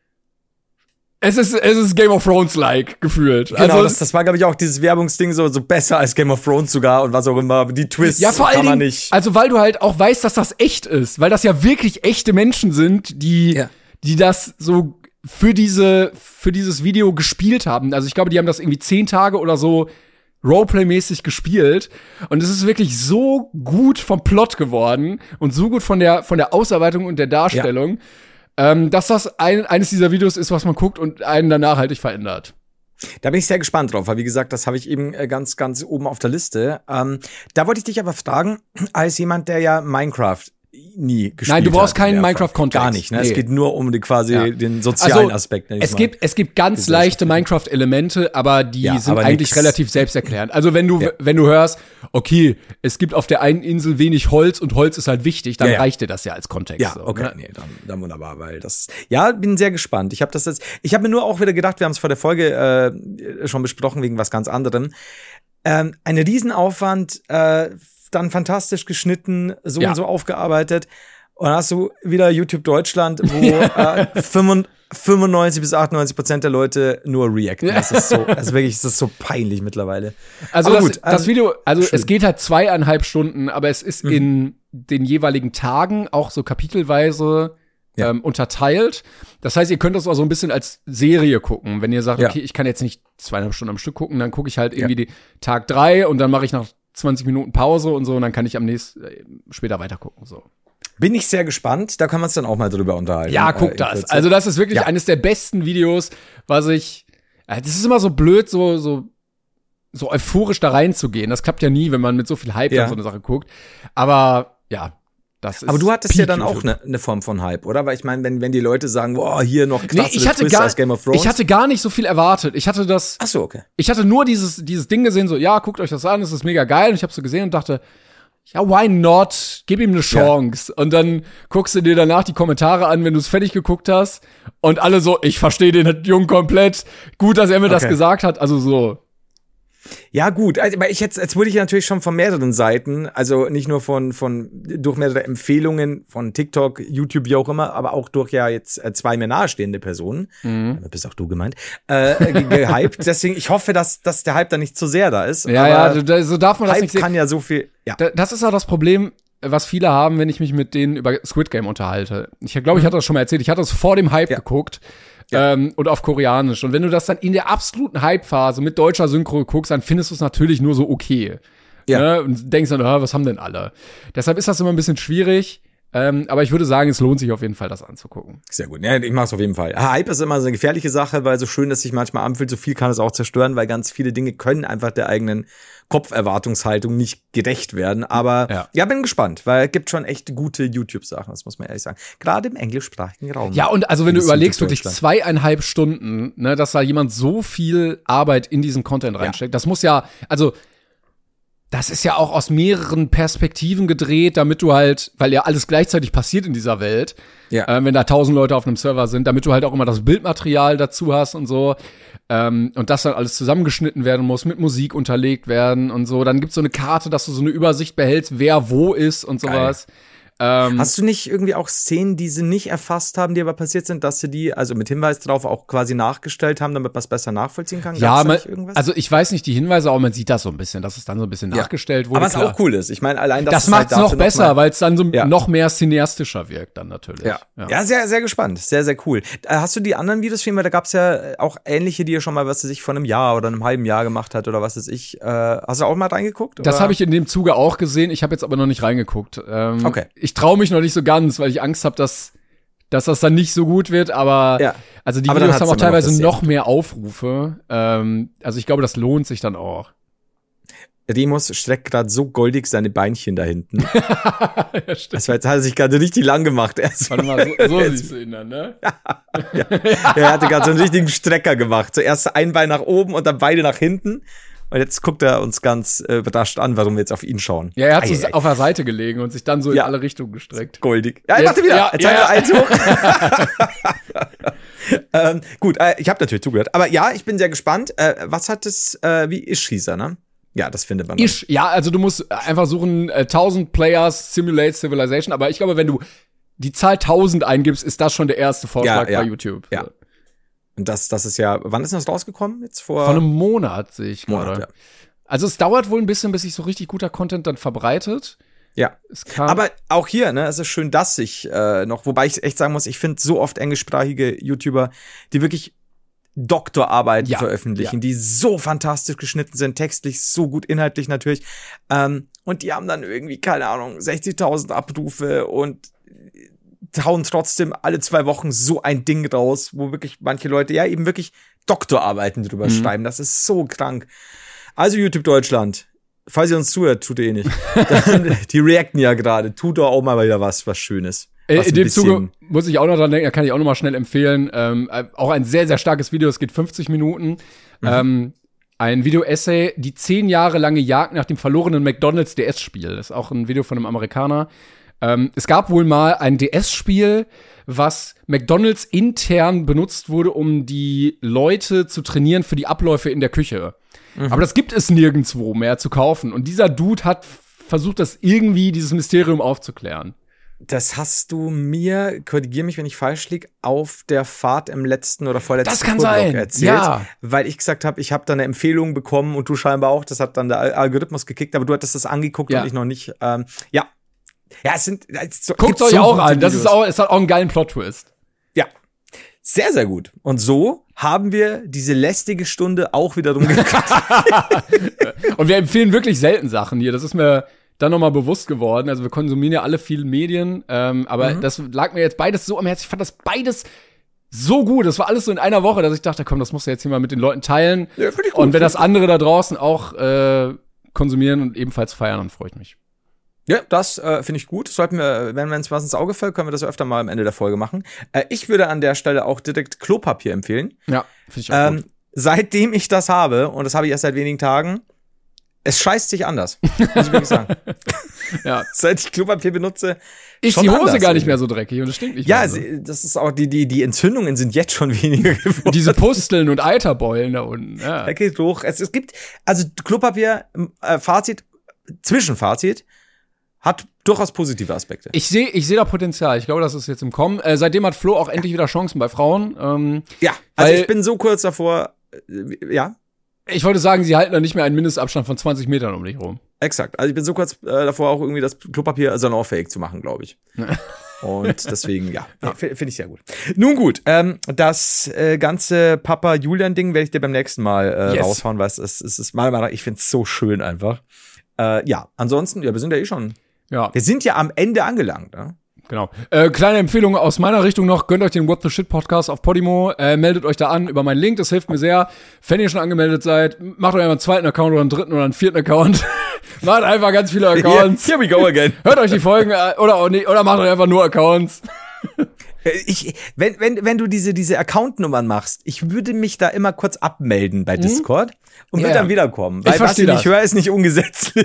es ist, es ist Game of Thrones-like gefühlt. Genau, also, das, das war, glaube ich, auch dieses Werbungsding so, so besser als Game of Thrones sogar und was auch immer. Die Twists ja, vor allen kann man Dingen, nicht. Also, weil du halt auch weißt, dass das echt ist. Weil das ja wirklich echte Menschen sind, die, ja. die das so für diese, für dieses Video gespielt haben. Also, ich glaube, die haben das irgendwie zehn Tage oder so Roleplay-mäßig gespielt. Und es ist wirklich so gut vom Plot geworden und so gut von der, von der Ausarbeitung und der Darstellung. Ja. Ähm, dass das ein, eines dieser Videos ist, was man guckt und einen dann nachhaltig verändert. Da bin ich sehr gespannt drauf, weil wie gesagt, das habe ich eben ganz, ganz oben auf der Liste. Ähm, da wollte ich dich aber fragen, als jemand, der ja Minecraft nie gespielt Nein, du brauchst hat in keinen der Form. Minecraft-Kontext. Gar nicht, ne? Nee. Es geht nur um die quasi Ja. den sozialen Also, Aspekt. nenn ich Es mal. gibt, es gibt ganz leichte Minecraft-Elemente, aber die Ja, sind aber eigentlich nix. relativ selbsterklärend. Also wenn du, Ja. wenn du hörst, okay, es gibt auf der einen Insel wenig Holz und Holz ist halt wichtig, dann Ja, ja. reicht dir das ja als Kontext. Ja, so, okay, ne? nee, dann, dann wunderbar, weil das, ja, bin sehr gespannt. Ich habe das jetzt, ich habe mir nur auch wieder gedacht, wir haben es vor der Folge äh, schon besprochen wegen was ganz anderem. Ähm, ein Riesenaufwand, äh, dann fantastisch geschnitten, so Ja. und so aufgearbeitet. Und dann hast du wieder YouTube Deutschland, wo äh, fünfundneunzig bis achtundneunzig Prozent der Leute nur reacten. Das ist so, also wirklich, das ist so peinlich mittlerweile. Also Aber das, gut, das ähm, Video, also schön. es geht halt zweieinhalb Stunden, aber es ist Mhm. in den jeweiligen Tagen auch so kapitelweise Ja. ähm, unterteilt. Das heißt, ihr könnt das auch so ein bisschen als Serie gucken. Wenn ihr sagt, Ja. okay, ich kann jetzt nicht zweieinhalb Stunden am Stück gucken, dann gucke ich halt irgendwie die Tag drei und dann mache ich nach zwanzig Minuten Pause und so und dann kann ich am nächsten äh, später weiter gucken. So. Bin ich sehr gespannt. Da können wir uns dann auch mal drüber unterhalten. Ja, äh, guck in das. Kürze. Also das ist wirklich Ja. eines der besten Videos, was ich. äh, Das ist immer so blöd, so so so euphorisch da reinzugehen. Das klappt ja nie, wenn man mit so viel Hype Ja. an so eine Sache guckt. Aber ja, das ist. Aber du hattest ja Peak dann auch YouTube. eine ne Form von Hype, oder? Weil ich meine, wenn, wenn die Leute sagen, boah, hier noch Nee, krassere ich hatte Twists gar, als Game of Thrones. ich hatte gar nicht so viel erwartet. Ich hatte das, Ach so, okay. ich hatte nur dieses, dieses Ding gesehen, so, ja, guckt euch das an, das ist mega geil. Und ich habe so gesehen und dachte, ja, why not? Gib ihm eine Chance. Und dann guckst du dir danach die Kommentare an, wenn du es fertig geguckt hast. Und alle so, ich verstehe den Jungen komplett. Gut, dass er mir das Okay. gesagt hat. Also so. Ja, gut. Also, aber ich jetzt, jetzt wurde ich natürlich schon von mehreren Seiten, also nicht nur von, von, durch mehrere Empfehlungen von TikTok, YouTube, wie auch immer, aber auch durch ja jetzt äh, zwei mir nahestehende Personen, Mhm. damit bist auch du gemeint, äh, ge- gehypt. Deswegen, ich hoffe, dass, dass der Hype da nicht zu sehr da ist. Ja, aber ja, da- so darf man das Hype nicht sehen. kann ja so viel, ja. Da- Das ist auch das Problem, was viele haben, wenn ich mich mit denen über Squid Game unterhalte. Ich glaube, ich hatte das schon mal erzählt. Ich hatte das vor dem Hype Ja. geguckt. Ja. Ähm, und auf Koreanisch. Und wenn du das dann in der absoluten Hype-Phase mit deutscher Synchro guckst, dann findest du es natürlich nur so okay. Ja. Ne? Und denkst dann, ah, was haben denn alle? Deshalb ist das immer ein bisschen schwierig. Ähm, aber ich würde sagen, es lohnt sich auf jeden Fall, das anzugucken. Sehr gut. Ja, ich mach's auf jeden Fall. Hype ist immer so eine gefährliche Sache, weil so schön es sich manchmal anfühlt, so viel kann es auch zerstören, weil ganz viele Dinge können einfach der eigenen Kopferwartungshaltung nicht gerecht werden. Aber Ja. ja, bin gespannt, weil es gibt schon echt gute YouTube-Sachen, das muss man ehrlich sagen. Gerade im englischsprachigen Raum. Ja, und also wenn du Das überlegst, YouTube wirklich Deutschland. zweieinhalb Stunden, ne, dass da jemand so viel Arbeit in diesen Content reinsteckt, das muss ja, also das ist ja auch aus mehreren Perspektiven gedreht, damit du halt, weil ja alles gleichzeitig passiert in dieser Welt, Ja. ähm, wenn da tausend Leute auf einem Server sind, damit du halt auch immer das Bildmaterial dazu hast und so, ähm, und das dann alles zusammengeschnitten werden muss, mit Musik unterlegt werden und so. Dann gibt's so eine Karte, dass du so eine Übersicht behältst, wer wo ist und sowas. Ähm, Hast du nicht irgendwie auch Szenen, die sie nicht erfasst haben, die aber passiert sind, dass sie die, also mit Hinweis drauf, auch quasi nachgestellt haben, damit man es besser nachvollziehen kann? ja, Gab's da man, nicht irgendwas? also ich weiß nicht die Hinweise, aber man sieht das so ein bisschen, dass es dann so ein bisschen Ja. nachgestellt wurde. aber was klar. auch cool ist. Ich meine, allein das, Das ist halt macht's dafür noch besser, mal- weil es dann so Ja. noch mehr cineastischer wirkt dann natürlich. Ja. ja, sehr, sehr gespannt. Sehr, sehr cool. Äh, Hast du die anderen Videos gesehen? Weil da gab's ja auch ähnliche, die ja schon mal, was sie sich vor einem Jahr oder einem halben Jahr gemacht hat oder was weiß ich. Äh, hast du auch mal reingeguckt? Das oder? habe ich in dem Zuge auch gesehen. Ich habe jetzt aber noch nicht reingeguckt. Ähm, Okay. Ich traue mich noch nicht so ganz, weil ich Angst habe, dass, dass das dann nicht so gut wird. Aber Ja. also die Aber dann Videos haben hat's auch immer noch teilweise das noch mehr Aufrufe. Ähm, also ich glaube, das lohnt sich dann auch. Remus streckt gerade so goldig seine Beinchen da hinten. Ja, stimmt. Das war jetzt, hat er sich gerade richtig lang gemacht. Er, ist- Warte mal, so, so siehst du ihn dann, ne? er hatte gerade so einen richtigen Strecker gemacht. Zuerst ein Bein nach oben und dann beide nach hinten. Und jetzt guckt er uns ganz äh, überrascht an, warum wir jetzt auf ihn schauen. Ja, er hat Ei, so ei, auf der Seite gelegen und sich dann so Ja. in alle Richtungen gestreckt. goldig. Ja, Jetzt- warte wieder. ja, Jetzt ja, hat er ja. eins hoch. ähm, gut, äh, ich habe natürlich zugehört. Aber ja, ich bin sehr gespannt. Äh, was hat es, äh, wie Ish hieß er, ne? Ja, das findet man. dann. Ish, ja, also du musst einfach suchen, äh, tausend Players Simulate Civilization, aber ich glaube, wenn du die Zahl tausend eingibst, ist das schon der erste Vorschlag Ja, ja. bei YouTube. Ja. Und das, das ist ja, wann ist das rausgekommen? Jetzt vor Von einem Monat sehe ich Monat, gerade. ja. Also es dauert wohl ein bisschen, bis sich so richtig guter Content dann verbreitet. Ja. Es kam, Aber auch hier, ne, es ist schön, dass sich äh, noch, wobei ich echt sagen muss, ich finde so oft englischsprachige YouTuber, die wirklich Doktorarbeiten Ja, veröffentlichen, ja. die so fantastisch geschnitten sind, textlich so gut, inhaltlich natürlich. Ähm, und die haben dann irgendwie, keine Ahnung, sechzigtausend Abrufe und hauen trotzdem alle zwei Wochen so ein Ding raus, wo wirklich manche Leute ja eben wirklich Doktorarbeiten drüber Mhm. schreiben. Das ist so krank. Also YouTube Deutschland, falls ihr uns zuhört, tut ihr eh nicht. Dann, die reacten ja gerade. Tut doch auch mal wieder was, was Schönes. Was in dem Zuge muss ich auch noch dran denken, da kann ich auch noch mal schnell empfehlen. Ähm, auch ein sehr, sehr starkes Video, es geht fünfzig Minuten. Mhm. Ähm, ein Video-Essay, die zehn Jahre lange Jagd nach dem verlorenen McDonald's D S-Spiel. Das ist auch ein Video von einem Amerikaner. Ähm, es gab wohl mal ein D S-Spiel, was McDonald's intern benutzt wurde, um die Leute zu trainieren für die Abläufe in der Küche. Mhm. Aber das gibt es nirgendwo mehr zu kaufen. Und dieser Dude hat versucht, das irgendwie, dieses Mysterium aufzuklären. Das hast du mir, korrigier mich, wenn ich falsch liege, auf der Fahrt im letzten oder vorletzten das kann sein. erzählt. Ja. Weil ich gesagt habe, ich habe da eine Empfehlung bekommen und du scheinbar auch. Das hat dann der Algorithmus gekickt, aber du hattest das angeguckt ja. und ich noch nicht. Ähm, ja. Ja, es sind. Es so, Guckt euch so auch an. Das Videos. ist auch, es hat auch einen geilen Plot-Twist. Ja. Sehr, sehr gut. Und so haben wir diese lästige Stunde auch wieder rumgekriegt. Und wir empfehlen wirklich selten Sachen hier. Das ist mir dann nochmal bewusst geworden. Also wir konsumieren ja alle viele Medien. Ähm, aber mhm. das lag mir jetzt beides so am Herzen. Ich fand das beides so gut. Das war alles so in einer Woche, dass ich dachte, komm, das musst du jetzt hier mal mit den Leuten teilen. Ja, find ich gut, und wenn das andere da draußen auch äh, konsumieren und ebenfalls feiern, dann freue ich mich. Ja, das äh, finde ich gut. Sollten wir, wenn uns was ins Auge fällt, können wir das öfter mal am Ende der Folge machen. Äh, ich würde an der Stelle auch direkt Klopapier empfehlen. Ja, finde ich auch ähm, gut. Seitdem ich das habe, und das habe ich erst seit wenigen Tagen, es scheißt sich anders. Muss ich wirklich sagen. Ja. Seit ich Klopapier benutze, ist die Hose anders, gar nicht mehr so dreckig und es stinkt nicht ja, mehr so. Ja, das ist auch, die, die, die Entzündungen sind jetzt schon weniger geworden. Diese Pusteln und Eiterbeulen da unten. Ja. Da geht hoch. Es, es gibt, also Klopapier, äh, Fazit, Zwischenfazit, hat durchaus positive Aspekte. Ich sehe ich seh da Potenzial. Ich glaube, das ist jetzt im Kommen. Äh, seitdem hat Flo auch endlich wieder Chancen bei Frauen. Ähm, ja, also ich bin so kurz davor, äh, ja. Ich wollte sagen, sie halten da nicht mehr einen Mindestabstand von zwanzig Metern um dich rum. Exakt. Also ich bin so kurz äh, davor, auch irgendwie das Klopapier salonfähig zu machen, glaube ich. Und deswegen, ja, ja. finde ich sehr gut. Nun gut, ähm, das äh, ganze Papa-Julian-Ding werde ich dir beim nächsten Mal äh, yes. raushauen, weil es ist, es ist mal, mal, ich finde es so schön einfach. Äh, ja, ansonsten, ja, wir sind ja eh schon Ja. Wir sind ja am Ende angelangt, ne? Genau. Äh, kleine Empfehlung aus meiner Richtung noch. Gönnt euch den What the Shit Podcast auf Podimo. Äh, meldet euch da an über meinen Link. Das hilft mir sehr. Wenn ihr schon angemeldet seid, macht euch einen zweiten Account oder einen dritten oder einen vierten Account. Macht einfach ganz viele Accounts. Here, here we go again. Hört euch die Folgen äh, oder auch nicht, oder macht euch einfach nur Accounts. Ich, wenn, wenn, wenn du diese, diese Account-Nummern machst, ich würde mich da immer kurz abmelden bei Discord mhm. und würde yeah. dann wiederkommen. Weil was ich nicht höre, ist nicht ungesetzlich.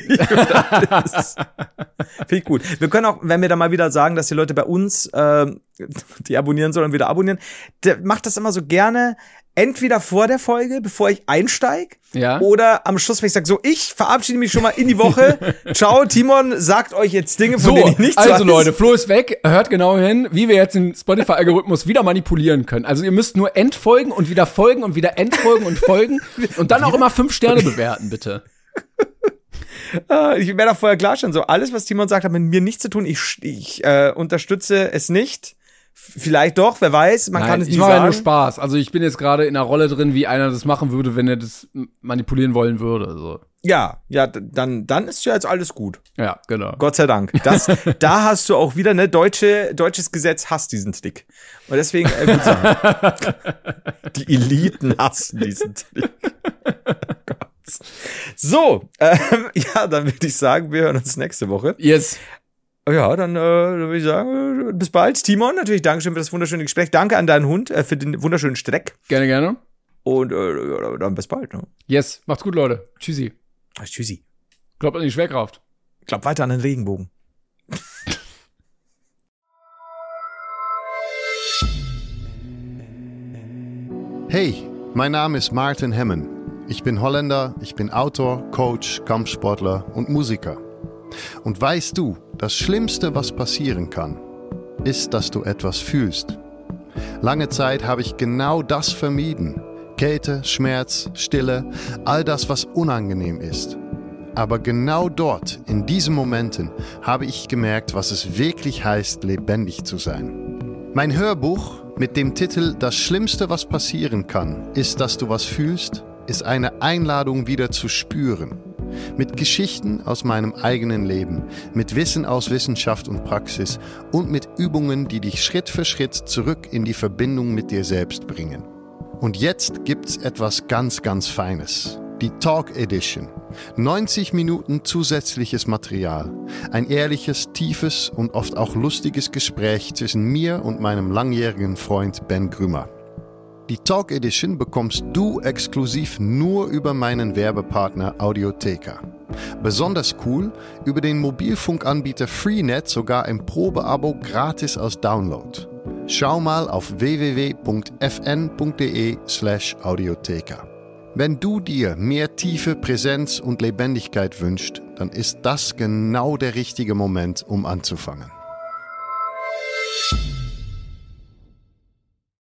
Finde ich gut. Wir können auch, wenn wir da mal wieder sagen, dass die Leute bei uns, äh, die abonnieren sollen, wieder abonnieren, der macht das immer so gerne, entweder vor der Folge, bevor ich einsteige, ja. oder am Schluss, wenn ich sage, so, ich verabschiede mich schon mal in die Woche. Ciao, Timon sagt euch jetzt Dinge, von so, denen ich nichts also weiß. Also Leute, Flo ist weg, hört genau hin, wie wir jetzt den Spotify-Algorithmus wieder manipulieren können. Also ihr müsst nur entfolgen und wieder folgen und wieder entfolgen und folgen und dann auch immer fünf Sterne bewerten, bitte. Ich werde auch vorher klarstellen, so alles, was Timon sagt, hat mit mir nichts zu tun. Ich, ich äh, unterstütze es nicht. Vielleicht doch, wer weiß, man Nein, kann es nicht sagen. Ich mache ja nur sagen. Spaß. Also ich bin jetzt gerade in einer Rolle drin, wie einer das machen würde, wenn er das manipulieren wollen würde. So. Ja, ja, dann, dann ist ja jetzt alles gut. Ja, genau. Gott sei Dank. Das, da hast du auch wieder, ne, deutsche, deutsches Gesetz hasst diesen Trick. Und deswegen, äh, gut sagen. Die Eliten hassen diesen Trick. Gott. So, ähm, ja, dann würde ich sagen, wir hören uns nächste Woche. Yes. Ja, dann, äh, dann würde ich sagen, äh, bis bald. Timon, natürlich Dankeschön für das wunderschöne Gespräch. Danke an deinen Hund äh, für den wunderschönen Streck. Gerne, gerne. Und äh, ja, dann bis bald. Ne? Yes, macht's gut, Leute. Tschüssi. Ach, tschüssi. Glaubt an die Schwerkraft. Glaubt weiter an den Regenbogen. Hey, mein Name ist Martin Hemmen. Ich bin Holländer, ich bin Autor, Coach, Kampfsportler und Musiker. Und weißt du, das Schlimmste, was passieren kann, ist, dass du etwas fühlst. Lange Zeit habe ich genau das vermieden. Kälte, Schmerz, Stille, all das, was unangenehm ist. Aber genau dort, in diesen Momenten, habe ich gemerkt, was es wirklich heißt, lebendig zu sein. Mein Hörbuch mit dem Titel Das Schlimmste, was passieren kann, ist, dass du was fühlst, ist eine Einladung, wieder zu spüren. Mit Geschichten aus meinem eigenen Leben, mit Wissen aus Wissenschaft und Praxis und mit Übungen, die dich Schritt für Schritt zurück in die Verbindung mit dir selbst bringen. Und jetzt gibt's etwas ganz, ganz Feines. Die Talk Edition. neunzig Minuten zusätzliches Material. Ein ehrliches, tiefes und oft auch lustiges Gespräch zwischen mir und meinem langjährigen Freund Ben Grümer. Die Talk Edition bekommst du exklusiv nur über meinen Werbepartner Audiotheka. Besonders cool, über den Mobilfunkanbieter Freenet sogar ein Probeabo gratis als Download. Schau mal auf w w w punkt f n punkt d e slash audiotheka. Wenn du dir mehr Tiefe, Präsenz und Lebendigkeit wünschst, dann ist das genau der richtige Moment, um anzufangen.